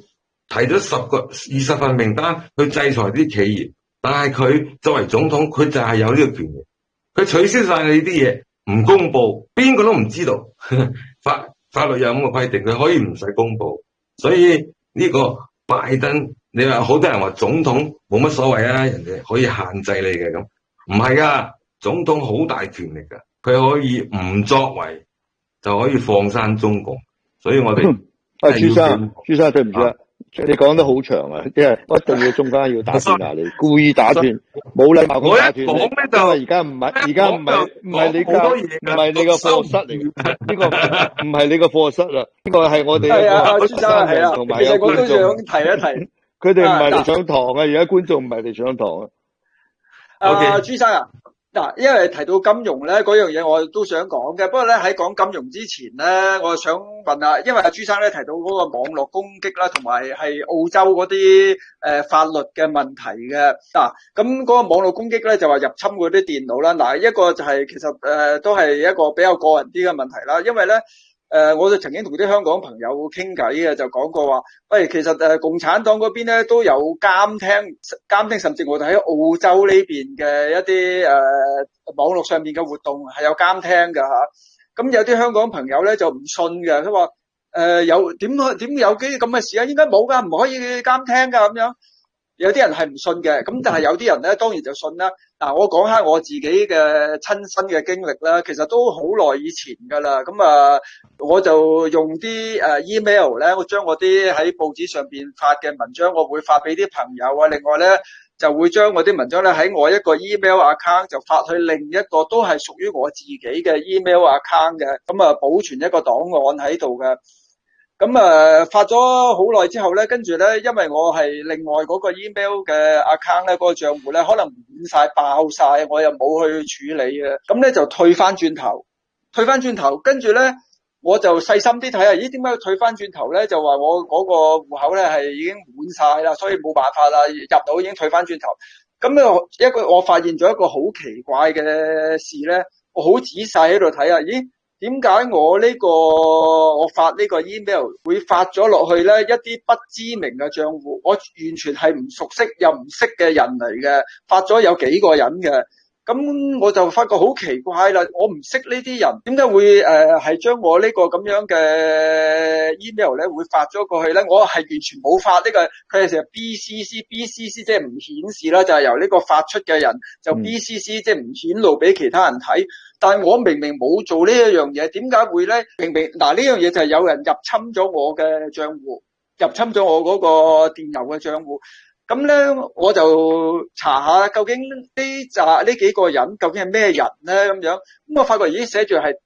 提咗20份名單去制裁啲企業，但係佢作為總統，佢就係有呢個權力，佢取消晒你啲嘢，唔公布，邊個都唔知道。法律有咁嘅規定，佢可以唔使公布。所以呢個拜登，你話好多人話總統冇乜所謂啊，人哋可以限制你嘅，咁，唔係噶，總統好大權力噶，佢可以唔作為就可以放生中共。所以我哋朱生對唔住啊，你講得好長啊，因為我一定要中間要打斷下你，故意打斷，冇禮貌咁打斷你。 我一講咧就而家唔係你個課室嚟，呢個唔係你個課室啦，呢個係我哋一個朱生係啊， 同埋有觀眾。 其實我都想提一提， 佢哋唔係嚟上堂啊，而家觀眾唔係嚟上堂啊。 朱生啊。嗱，因為提到金融咧嗰樣嘢，我都想講嘅。不過咧喺講金融之前咧，我想問下，因為阿朱生咧提到嗰個網絡攻擊啦，同埋係澳洲嗰啲法律嘅問題嘅。嗱，咁嗰個網絡攻擊咧就話入侵嗰啲電腦啦。嗱，一個就係其實都係一個比較個人啲嘅問題啦，因為咧。我就曾經同啲香港朋友傾偈嘅，就講過話，喂，其實共產黨嗰邊咧都有監聽，甚至我哋喺澳洲呢邊嘅一啲網絡上面嘅活動係有監聽噶吓。咁有啲香港朋友咧就唔信嘅，佢話有點有啲咁嘅事啊？應該冇噶，唔可以監聽噶咁樣。有啲人係唔信嘅，咁但係有啲人咧當然就信啦。嗱，我講下我自己嘅親身嘅經歷啦，其實都好耐以前噶啦。咁我就用啲email 咧，我將我啲喺報紙上邊發嘅文章，我會發俾啲朋友啊。另外咧，就會將我啲文章咧喺我一個 email account 就發去另一個都係屬於我自己嘅 email account 嘅，咁保存一個檔案喺度嘅。咁發咗好耐之後咧，跟住咧，因為我係另外嗰個 email 嘅 account 咧，嗰個賬戶咧可能滿晒爆晒，我又冇去處理嘅，咁咧就退翻轉頭，跟住咧我就細心啲睇下，咦，點解要退翻轉頭咧？就話我嗰個戶口咧係已經滿晒啦，所以冇辦法啦，入到已經退翻轉頭。咁咧我發現咗一個好奇怪嘅事咧，我好仔細喺度睇下，咦？點解我發呢個 email 會發咗落去咧一啲不知名嘅賬戶，我完全係唔熟悉又唔識嘅人嚟嘅，發咗有幾個人嘅，咁我就發覺好奇怪啦，我唔識呢啲人，點解會係將我呢個咁樣嘅 email 咧會發咗過去咧？我係完全冇發呢個，佢係成日 BCC 即係唔顯示啦，就係由呢個發出嘅人就 BCC 即係唔顯露俾其他人睇。但係我明明冇做呢一樣嘢，點解會咧？明明嗱，呢樣嘢就係有人入侵咗我嘅賬戶，入侵咗我嗰個電郵嘅賬戶。咁咧我就查下究竟呢幾個人究竟係咩人咧咁樣。咁我發覺咦，寫住係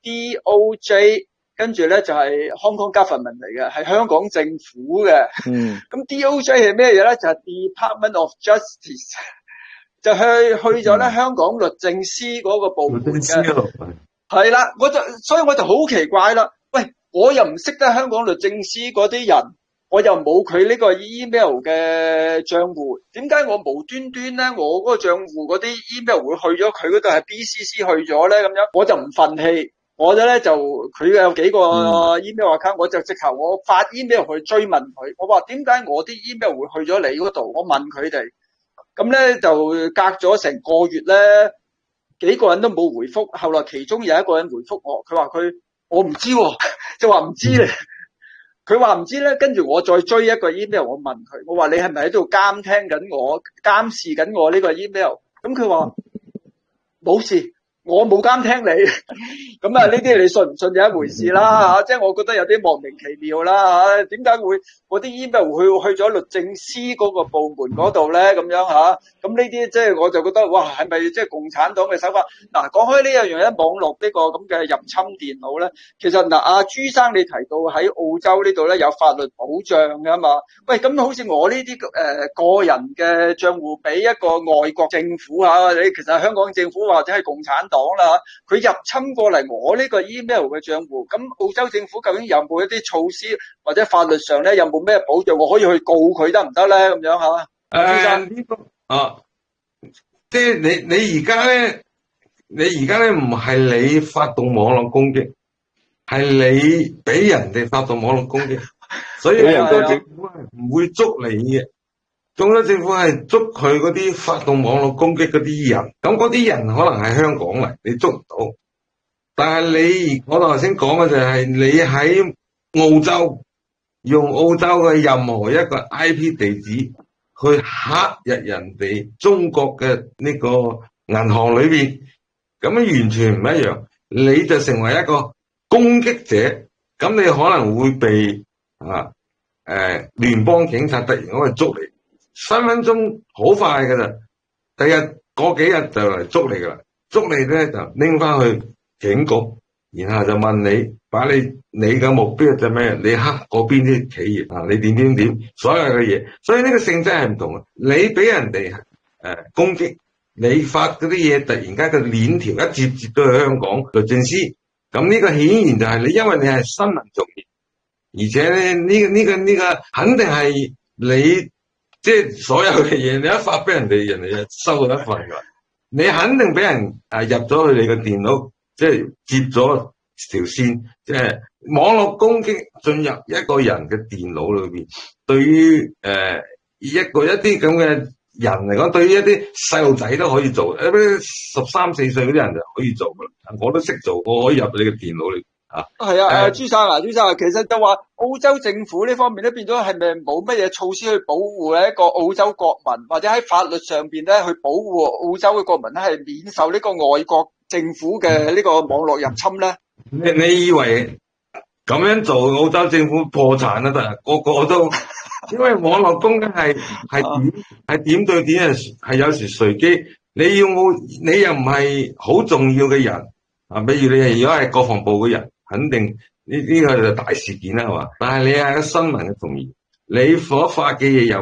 DOJ， 跟住咧就係 Hong Kong Government 嚟嘅，係香港政府嘅。咁 DOJ 係咩嘢咧？就係 Department of Justice。就去咗咧香港律政司嗰個部門嘅，係啦，所以我就好奇怪啦。喂，我又唔識得香港律政司嗰啲人，我又冇佢呢個 email 嘅賬戶，點解我無端端咧我嗰個賬戶嗰啲 email 會去咗佢嗰度係 BCC 去咗咧？咁樣我就唔忿氣，我咧就佢有幾個 email account，我就直頭我發 email 去追問佢，我話點解我啲 email 會去咗你嗰度？我問佢哋。咁咧就隔咗成個月咧，幾個人都冇回覆。後來其中有一個人回覆我，佢話我唔知喎，就話唔知咧。佢話唔知咧，跟住我再追一個 email， 我問佢，我話你係咪喺度監視緊我呢個 email？ 咁佢話冇事。我冇監聽你，咁呢啲你信唔信就一回事啦吓，即係我覺得有啲莫名其妙啦吓，點解會嗰啲 email 會去咗律政司嗰個部門嗰度咧？咁樣吓，咁呢啲即係我就覺得哇，係咪即係共產黨嘅手法？嗱，講開呢樣嘢，網絡呢個咁嘅入侵電腦咧，其實嗱，阿朱生你提到喺澳洲呢度咧有法律保障噶嘛？喂，咁好似我呢啲個人嘅賬戶俾一個外國政府吓，你其實係香港政府或者係共產黨啦，佢入侵過嚟我呢個 email 嘅賬戶，咁澳洲政府究竟有冇一啲措施或者法律上咧有冇咩保障，我可以去告佢得唔得咧？咁樣吓， 呢個即係你而家咧唔係你發動網絡攻擊，係你俾人哋發動網絡攻擊。 所以中國政府係唔會捉你嘅。中國政府係捉佢嗰啲發動網絡攻擊嗰啲人，咁嗰啲人可能係香港嚟，你捉唔到。但係我頭先講嘅就係你喺澳洲用澳洲嘅任何一個 IP 地址去黑入人哋中國嘅呢個銀行裏邊，咁樣完全唔一樣。你就成為一個攻擊者，咁你可能會被聯邦警察突然咁去捉你，分分鐘好快噶啦，第日嗰幾日就嚟捉你噶啦，捉你咧就拎翻去警局，然後就問你，把你嘅目標就咩？你黑嗰邊啲企業啊，你點，所有嘅嘢，所以呢個性質係唔同嘅。你俾人哋攻擊，你發嗰啲嘢，突然間個鏈條一接到去香港律政司，咁呢個顯然就係你，因為你係新聞從業，而且咧呢個肯定係你即係所有嘅嘢，你一發俾人哋，人哋就收到一份噶，你肯定俾人入咗去你個電腦。即係接咗條線，即係網絡攻擊進入一個人嘅電腦裏邊。對於一啲咁嘅人嚟講，對於一啲細路仔都可以做，一啲13、14歲嗰啲人就可以做噶啦。我都識做，我可以入你嘅電腦裏啊。係啊，朱生啊，其實就話澳洲政府呢方面咧，變咗係咪冇乜嘢措施去保護一個澳洲國民，或者喺法律上邊咧去保護澳洲嘅國民咧，係免受呢個外國政府嘅呢個網絡入侵咧？ 你以為咁樣做澳洲政府破產都得？個個都，因為網絡攻擊係點對點，係有時隨機。你又唔係好重要嘅人啊？比如你如果係國防部嘅人，肯定呢個就大事件啦，係嘛？但係你係一個新聞嘅從業，你所發嘅嘢又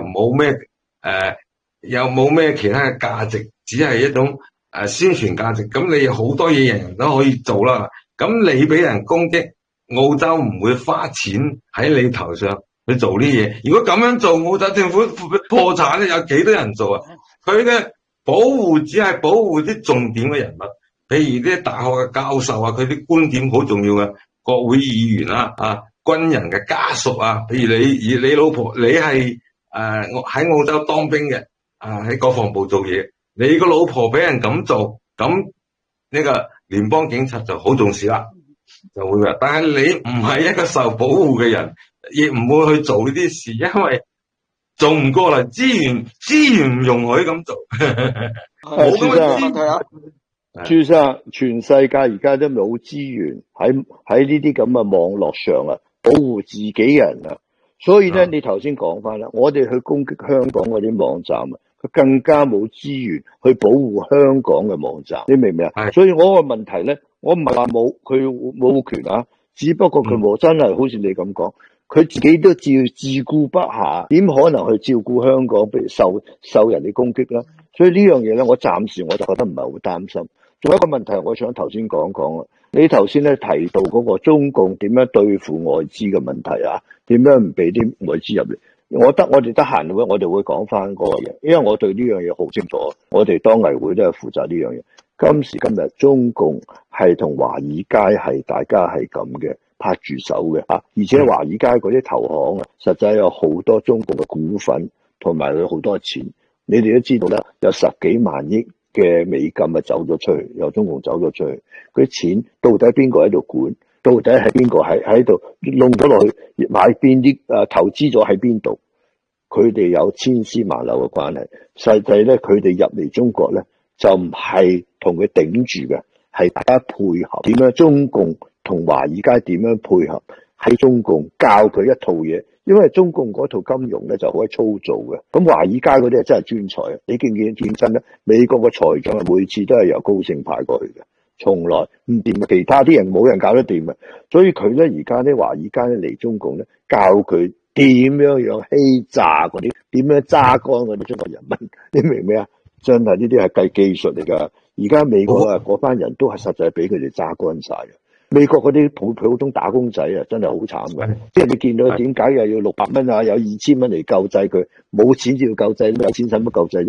冇咩其他嘅價值，只係一種宣傳價值。咁你好多嘢人人都可以做啦。咁你俾人攻擊，澳洲唔會花錢喺你頭上去做呢嘢。如果咁樣做，澳洲政府破產咧，有幾多人做啊？佢嘅保護只係保護啲重點嘅人物，譬如啲大學嘅教授啊，佢啲觀點好重要嘅，國會議員啊，軍人嘅家屬啊，譬如你老婆，你係喺澳洲當兵嘅，喺國防部做嘢，你個老婆俾人咁做，咁呢個聯邦警察就好重視啦，就會嘅。但係你唔係一個受保護嘅人，亦唔會去做呢啲事，因為做唔過嚟，資源唔容許咁做。 冇咁嘅問題啊！朱生，全世界而家都冇資源喺呢啲咁嘅網絡上保護自己人啊！所以咧，你頭先講翻啦，我哋去攻擊香港嗰啲網站佢更加冇資源去保護香港嘅網站，你明唔明啊？所以我個問題咧，我唔係話佢冇權只不過佢冇真係好似你咁講，佢自己都自顧不暇，點可能去照顧香港？譬如受人哋攻擊啦，所以呢樣嘢咧，我暫時我就覺得唔係好擔心。仲有一個問題，我想頭先講你頭先咧提到嗰個中共點樣對付外資嘅問題點樣唔俾啲外資入嚟？我哋得閒我哋會講翻嗰個嘢，因為我對呢樣嘢好清楚。我哋當藝會都係負責呢樣嘢。今時今日，中共係同華爾街係大家係咁嘅拍住手嘅而且華爾街嗰啲投行實際有好多中共嘅股份，同埋有好多錢。你哋都知道啦，有10幾萬億嘅美金走咗出去，由中共走咗出去，嗰啲錢到底邊個喺度管？到底係邊個喺度弄咗落去？買邊啲投資咗喺邊度？佢哋有千絲萬縷嘅關係。實際咧，佢哋入嚟中國咧，就唔係同佢頂住嘅，係大家配合。點樣中共同華爾街點樣配合？喺中共教佢一套嘢，因為中共嗰套金融咧就好鬼粗糙嘅。咁華爾街嗰啲係真係專才，你見真咧？美國嘅財長每次都係由高盛派過去嘅。從來唔掂，其他啲人冇人搞得掂嘅，所以佢咧而家咧華爾街咧嚟中共咧，教佢點樣欺詐嗰啲，點樣揸乾嗰啲中國人民，你明唔明啊？真係呢啲係計技術嚟噶。而家美國嗰班人都係實際俾佢哋揸乾晒嘅。美國嗰啲普通打工仔真係好慘嘅，即係你見到點解又要600蚊有2000蚊嚟救濟佢？冇錢就要救濟，有錢使乜救濟啫？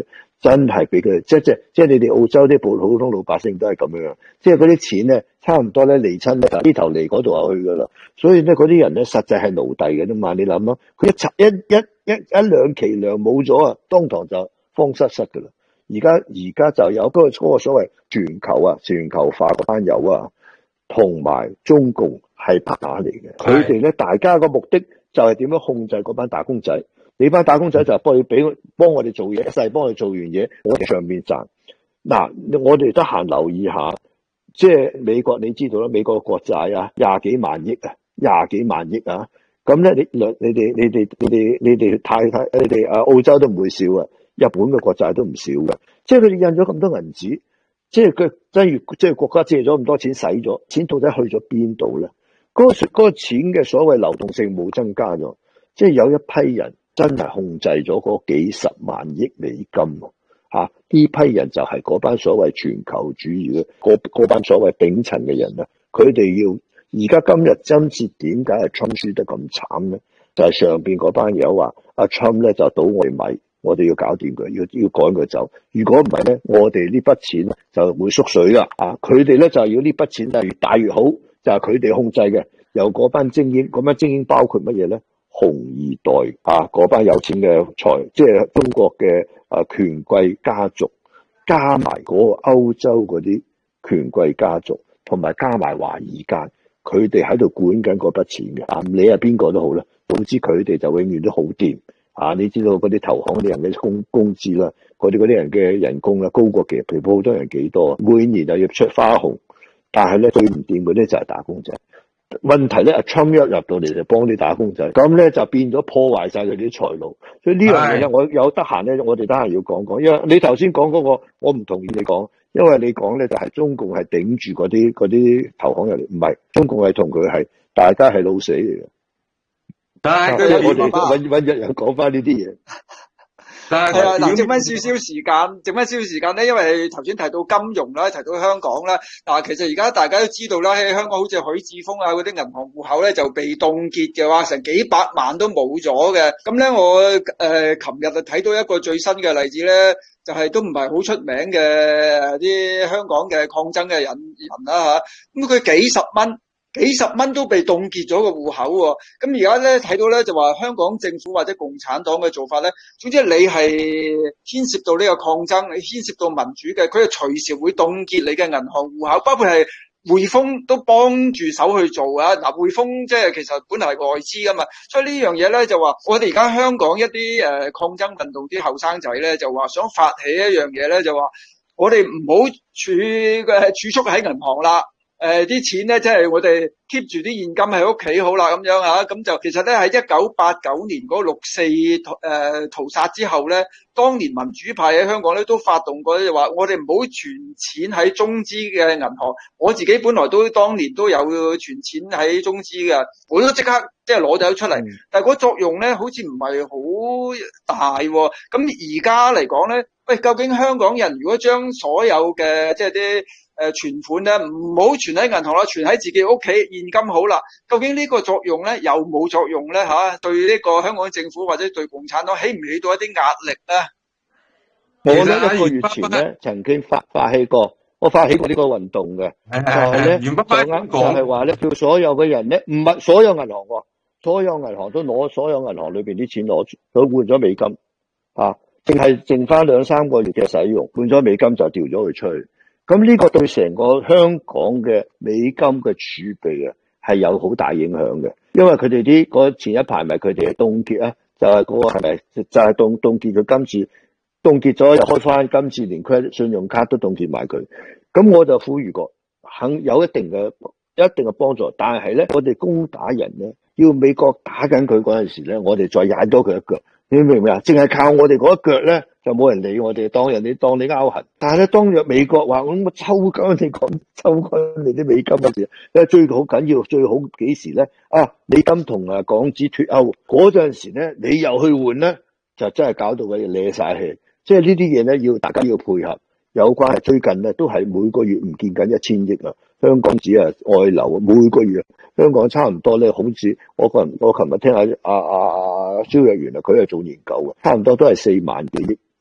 真係俾佢，即係你哋澳洲啲普通老百姓都係咁樣，即係嗰啲錢咧，差唔多咧嚟親咧，呢頭嚟嗰度就去噶啦。所以咧，嗰啲人咧實際係奴隸嘅啫嘛。你諗咯，佢一兩期糧冇咗啊，當堂就慌失失噶啦。而家就有嗰個所謂全球化嗰班友啊，同埋中共係拍打嚟嘅。佢哋咧，大家個目的就係點樣控制嗰班打工仔。你班打工仔就幫我哋做嘢，一世幫佢做完嘢，我哋上面賺。嗱，我哋得閒留意下，即係美國，你知道啦，美國國債啊，廿幾萬億啊。咁咧，你哋澳洲都唔會少啊，日本嘅國債都唔少噶。即係佢哋印咗咁多銀紙，即係佢即係國家借咗咁多錢使咗，錢到底去咗邊度咧？嗰個錢嘅所謂流動性冇增加咗，即係有一批人真係控制咗嗰幾十萬億美金啊！呢批人就係嗰班所謂全球主義嘅嗰班所謂頂層嘅人啊！佢哋要而家今次點解係 Trump 輸得咁慘咧？就係上邊嗰班友話阿 Trump 咧就倒我哋米，我哋要搞掂佢，要趕佢走。如果唔係咧，我哋呢筆錢就會縮水啦！啊，佢哋咧就要呢筆錢係越大越好，就係佢哋控制嘅。由嗰班精英，嗰班精英包括乜嘢咧？紅二代啊，嗰班有錢嘅即係中國嘅權貴家族，加埋嗰個歐洲嗰啲權貴家族，同埋加埋華爾街，佢哋喺度管緊嗰筆錢嘅。啊，你係邊個都好啦，總之佢哋就永遠都好掂。啊，你知道嗰啲投行啲人嘅工資啦，嗰啲人嘅人工啦，高過其實好多人幾多，每年就要出花紅，但係咧最唔掂嗰啲就係打工仔。問題咧，阿 Trump 一入到嚟就幫啲打工仔，咁咧就變咗破壞晒佢啲財路。所以呢樣嘢咧，我有得閒咧，我哋得閒要講講。因為你頭先講嗰個，我唔同意你講，因為你講咧就係中共係頂住嗰啲投行入嚟，唔係中共係同佢係大家係老死嚟嘅。 但係我哋搵日又講翻呢啲嘢。 係啊，嗱，剩翻少少時間咧，因為頭先提到金融啦，提到香港啦，嗱，其實而家大家都知道啦，喺香港好似許智峰啊嗰啲銀行戶口咧就被凍結嘅話，成幾百萬都冇咗嘅。咁咧，我琴日就睇到一個最新嘅例子咧，就係都唔係好出名嘅啲香港嘅抗爭嘅人啦嚇，咁佢幾十蚊都被凍結咗個戶口喎，咁而家咧睇到咧就話香港政府或者共產黨嘅做法咧，總之你係牽涉到呢個抗爭，你牽涉到民主嘅，佢係隨時會凍結你嘅銀行戶口，包括係匯豐都幫住手去做啊！嗱，匯豐即係其實本來係外資噶嘛，所以呢樣嘢咧就話我哋而家香港一啲抗爭運動啲後生仔咧就話想發起一樣嘢咧，就話我哋唔好儲蓄喺銀行啦。啲錢咧，即係我哋 keep 住啲現金喺屋企好啦，咁樣啊，咁就其實咧喺1989年嗰六四屠殺之後咧，當年民主派喺香港咧都發動過，就話我哋唔好存錢喺中資嘅銀行。我自己本來都當年都有存錢喺中資嘅，我都即刻即係攞咗出嚟，但係嗰作用咧好似唔係好大喎。咁而家嚟講咧，喂，究竟香港人如果將所有嘅即係啲存款咧唔好存喺銀行啦，存喺自己屋企現金好啦。究竟呢個作用咧有冇作用咧吓？對呢個香港政府或者對共產黨起唔起到一啲壓力咧？ 我咧1個月前咧曾經發起過呢個運動嘅，就係咧就係話咧叫所有嘅人咧，唔係所有銀行喎，所有銀行都攞所有銀行裏邊啲錢攞換咗美金啊，淨係剩翻2-3個月嘅使用，換咗美金就掉咗佢出去。咁呢個對成個香港嘅美金嘅儲備啊，係有好大影響嘅。因為佢哋嗰前一排咪佢哋係凍結啊，就係嗰個係咪就係凍結咗今次凍結咗又開翻，今次連 credit 信用卡都凍結埋佢。咁我就呼籲過，肯有一定嘅幫助，但係咧，我哋攻打人咧，要美國打緊佢嗰陣時咧，我哋再踩多佢一腳。你明唔明啊？淨係靠我哋嗰一腳咧，就冇人理我哋，當你拗痕。但係咧，當若美國話我抽緊你啲美金嗰時，最好緊要，最好幾時咧？美金同港紙脫歐嗰陣時咧，你又去換咧，就真係搞到佢瀨晒氣。即係呢啲嘢咧，大家要配合。有關係最近咧，都係每個月唔見緊1000億啊！香港紙啊外流啊，每個月香港差唔多咧，好似我琴日聽下蕭若元啊，佢係做研究嘅，差唔多都係4萬幾億啊！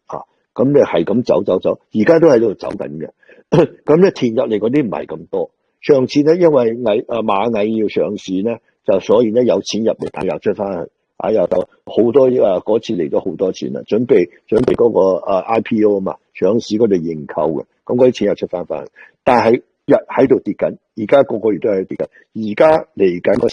咁你係咁走，而家都喺度走緊嘅。咁咧填入嚟嗰啲唔係咁多。上次咧因為螞蟻要上市咧，就所以咧有錢入嚟，但又出翻去。又就好多嗰次嚟咗好多錢啦，準備嗰個IPO 啊嘛，上市嗰度認購嘅，咁嗰啲錢又出翻翻，但係日喺度跌緊，而家個月都喺度跌緊，而家嚟緊個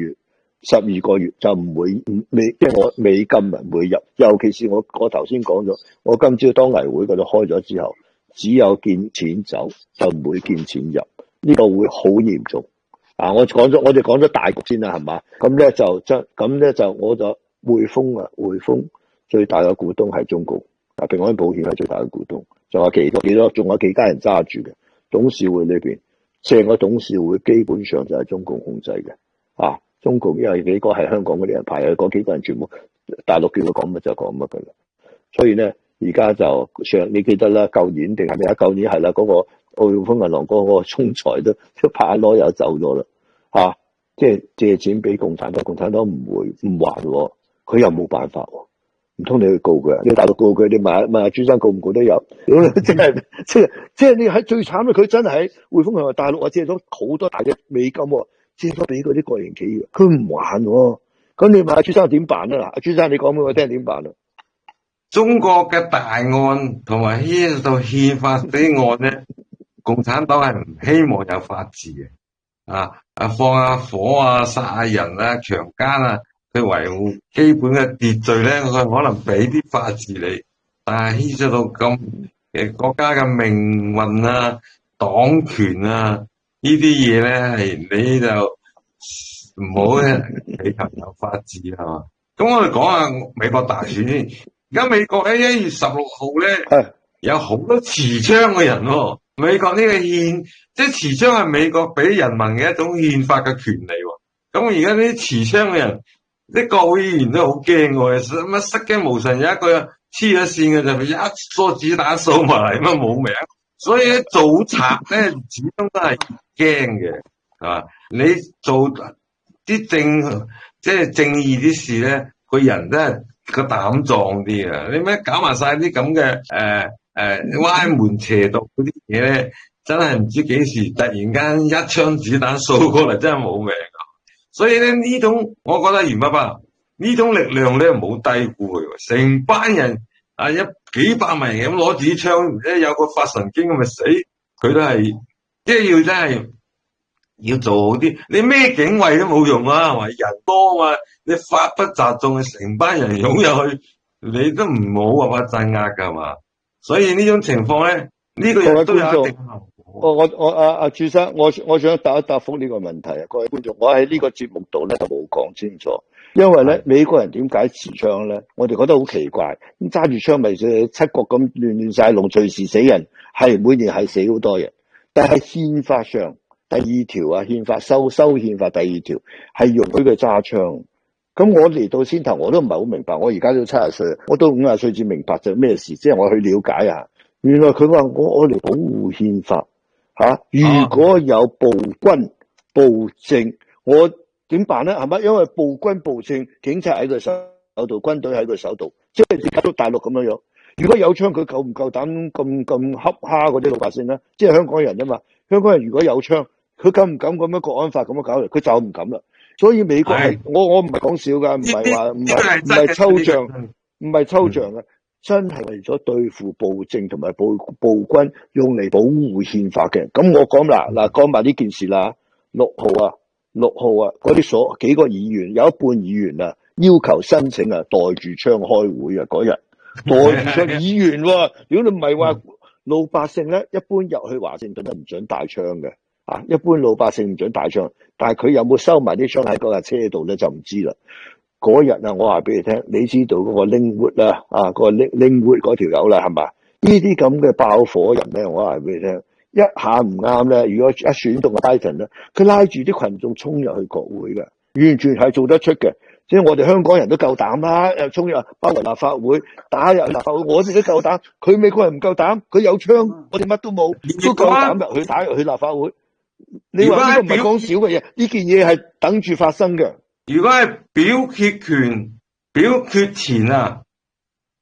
12個月就唔會即係我美金唔會入，尤其是我頭先講咗，我今朝當危會嗰度開咗之後，只有見錢走就唔會見錢入，呢個會好嚴重。我哋講咗大局先啦，係嘛？咁咧就我就匯豐最大嘅股東係中國，平安保險係最大嘅股東，仲有幾家人揸住嘅董事會裏邊，成個董事會基本上就係中共控制嘅。中共因為幾個係香港嗰啲人派嘅，嗰幾個人全部大陸叫佢講乜就講乜噶啦。所以咧，而家就你記得啦，舊年定係咪啊？舊年係啦，嗰個匯豐銀行嗰個總裁都拍攞又走咗啦，即係借錢俾共產黨，共產黨唔還喎，佢又冇辦法喎，唔通你去告佢？你大陸告佢，你問下朱生告唔告都有？即係你喺最慘嘅，佢真係喺匯豐銀行大陸借咗好多大嘅美金，借咗俾嗰啲國營企業，佢唔還喎，咁你問下朱生點辦啊？嗱，朱生你講俾我聽點辦啊？ 中國嘅大案同埋牽涉到憲法啲案咧，共產黨係唔希望有法治嘅。放下火殺下人強姦佢維護基本嘅秩序咧，佢可能俾啲法治你，但係牽涉到咁國家嘅命運黨權呢啲嘢咧，係你就唔好祈求有法治係嘛？咁我哋講下美國大選先。而家美國喺1月16號咧，有好多持槍嘅人喎。美國呢個即係持槍係美國俾人民嘅一種憲法嘅權利喎。咁而家呢啲持槍嘅人，啲國會議員都好驚喎，乜失驚無神，有一個黐咗線嘅就一梭子彈掃埋嚟，乜冇命。所以咧做賊咧始終都係驚嘅，係嘛？你做啲即係正義啲事咧，個人真係個膽壯啲啊！你咩搞埋晒啲咁嘅歪門邪道嗰啲嘢咧，真係唔知幾時突然間一槍子彈掃過嚟，真係冇命啊！所以咧呢種，我覺得袁爸爸呢種力量咧唔好低估佢，成班人幾百萬人咁攞住啲槍，有個發神經咁咪死，佢都係即係真係要做好啲。你咩警衛都冇用啊，係咪？人多啊嘛，你法不責眾，成班人湧入去，你都唔好話鎮壓噶嘛。所以呢種情況咧，呢個亦都有一定效果。 朱生，我想答覆呢個問題啊，各位觀眾，我喺呢個節目度咧就冇講清楚，因為咧美國人點解持槍咧？我哋覺得好奇怪，咁揸住槍咪七國咁亂晒龍，隨時死人，係每年係死好多人。但係憲法上第2條憲法修憲法第2條係容許佢揸槍。咁我嚟到先頭，我都唔係好明白。我而家都70歲，我到50歲至明白就咩事，即係我去了解下。原來佢話我嚟保護憲法如果有暴君暴政，我點辦咧？係咪？因為暴君暴政，警察喺佢手度，軍隊喺佢手度，即係而家都大陸咁樣樣。如果有槍，佢夠唔夠膽咁恰蝦嗰啲老百姓咧？即係香港人啊嘛。香港人如果有槍，佢敢唔敢咁樣國安法咁樣搞嚟？佢就唔敢啦。所以美國係我唔係講笑噶，唔係抽象，唔係抽象嘅，真係為咗對付暴政同埋暴君，用嚟保護憲法嘅。咁我講嗱講埋呢件事啦。6號嗰啲幾個議員有一半議員要求申請帶住槍開會嗰日帶住槍議員如果你唔係話老百姓咧，一般入去華盛頓都唔准帶槍嘅。一般老百姓唔准帶槍，但係佢有冇收埋啲槍喺嗰架車度咧就唔知啦。嗰日我話俾你聽，你知道嗰個 Linkwood 啦，嗰個 Linkwood 嗰條友啦，係嘛？呢啲咁嘅爆火人咧，我話俾你聽，一下唔啱咧，如果一選動個 Biden 咧，佢拉住啲群眾衝入去國會嘅，完全係做得出嘅。即係我哋香港人都夠膽啦，衝入包圍立法會，打入立法會，我哋都夠膽。佢美國人唔夠膽，佢有槍，我哋乜都冇，都夠膽入去打入去立法會。你話呢個唔係講少嘅嘢，呢件嘢係等住發生嘅。 如果係表決前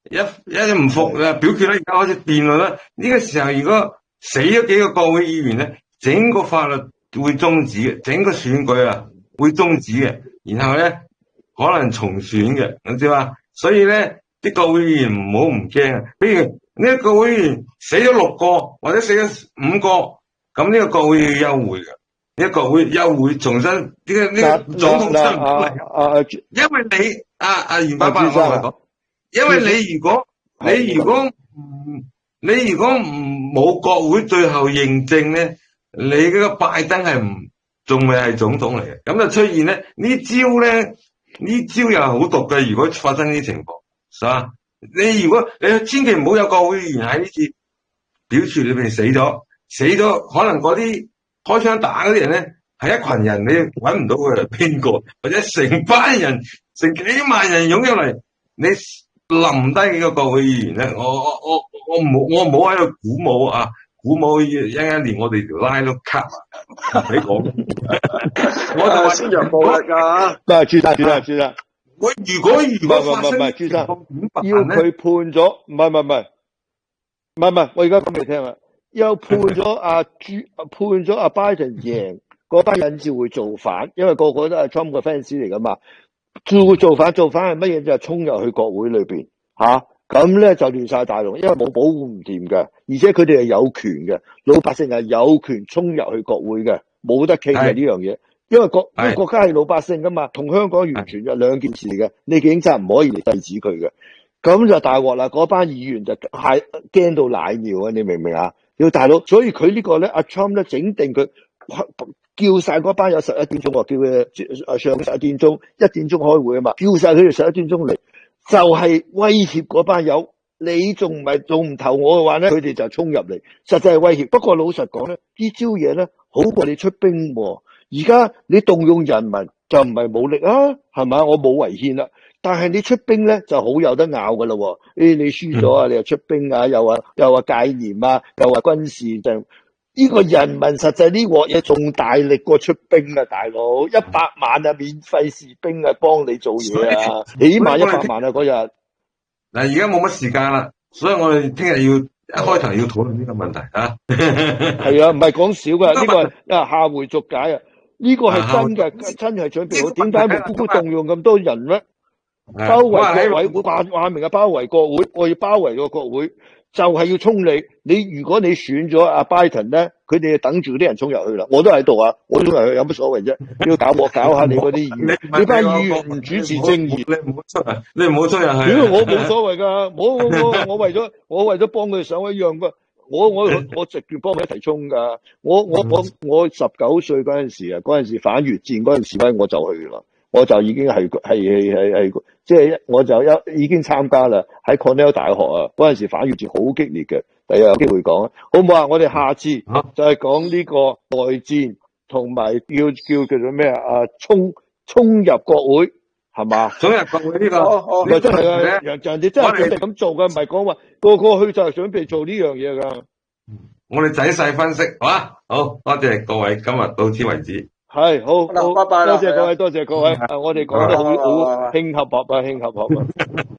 一唔服表決咧，而家開始辯論啦。呢個時候如果死咗幾個國會議員咧，整個法律會終止嘅，整個選舉啊會終止嘅，然後咧可能重選嘅，你知嘛？所以咧啲國會議員唔好唔驚啊。比如呢個國會議員死咗6個或者死咗5個，咁呢個國會要休會嘅。呢個國會休會重新呢個總統上唔嚟，因為你袁伯伯我嚟講，因為你如果唔冇國會最後認證咧，你嗰個拜登仲未係總統嚟嘅，咁就出現咧呢招又係好毒嘅。如果發生呢啲情況，係嘛？如果你千祈唔好有國會議員喺呢次表決裏邊死咗，可能嗰啲開槍打嗰啲人咧係一群人，你搵唔到佢係邊個，或者成班人、成幾萬人湧入嚟，你冧低幾個國會議員咧，我唔好喺度鼓舞啊！鼓舞一年我哋條拉都卡啊！唔使講，我就話宣揚暴力啊！ 唔係，朱生， 我如果發生唔係，朱生要佢判咗，唔係，我而家講俾你聽啊，要判咗阿拜登贏，嗰班人至會造反，因為個個都係 Trump 嘅 fans 嚟噶嘛，會造反係乜嘢？就係衝入去國會裏邊吓。咁咧就亂晒大龍，因為冇保護唔掂嘅，而且佢哋係有權嘅，老百姓係有權衝入去國會嘅，冇得傾嘅呢樣嘢。因為國家係老百姓噶嘛，同香港完全係兩件事嚟嘅，你警察唔可以嚟制止佢嘅。咁就大鑊啦，嗰班議員就係驚到奶尿啊！你明唔明啊？要大佬，所以佢呢個咧，阿 Trump 咧整定佢叫晒嗰班有11點鐘，叫佢上11點鐘1點鐘開會啊嘛，叫晒佢哋11點鐘嚟。就係威脅嗰班友，你仲唔投我嘅話咧，佢哋就衝入嚟，實際係威脅。不過老實講咧，呢招嘢咧好過你出兵喎。而家你動用人民就唔係武力啊，係咪？我冇違憲啦，但係你出兵咧就好有得拗噶啦。你輸咗啊，你又出兵啊，又話戒嚴啊，又話軍事就呢個人民實際呢鑊嘢仲大力過出兵啊，大佬100萬啊，免費士兵啊，幫你做嘢啊，起碼100萬啊嗰日。 嗱，而家冇乜時間啦，所以我哋聽日一開頭要討論呢個問題啊。 係啊，唔係講少噶，呢個係下回續解啊。呢個係真嘅，真係準備好。點解無辜動用咁多人咧？包圍國會，話明啊，包圍國會，我要包圍個國會。就係要衝你，如果你選咗阿拜登咧，佢哋就等住啲人衝入去啦。我都喺度啊，我都衝入去，有乜所謂啫？要搞下你嗰啲議員，你班議員唔主持正義， 你唔好出入去。 因為我冇所謂噶，我為咗幫佢上一樣噶，我直接幫佢一齊衝噶。我19歲嗰陣時啊，嗰陣時反越戰嗰陣時咧，我就去啦。我就已經係即係我就已經參加啦，喺 Cornell 大學啊，嗰陣時反越戰好激烈嘅，第日有機會講啊，好唔好啊？我哋下次就係講呢個內戰同埋叫做咩啊？衝入國會係嘛？ 衝入國會呢個， 咪真係啊！人哋真係準備咁做嘅，唔係講話個個去就係準備做呢樣嘢噶。 我哋仔細分析，好嘛？好多謝各位，今日到此為止。 係好， 拜拜啦， 多謝各位，我哋講得好慶合合啊，慶合合啊。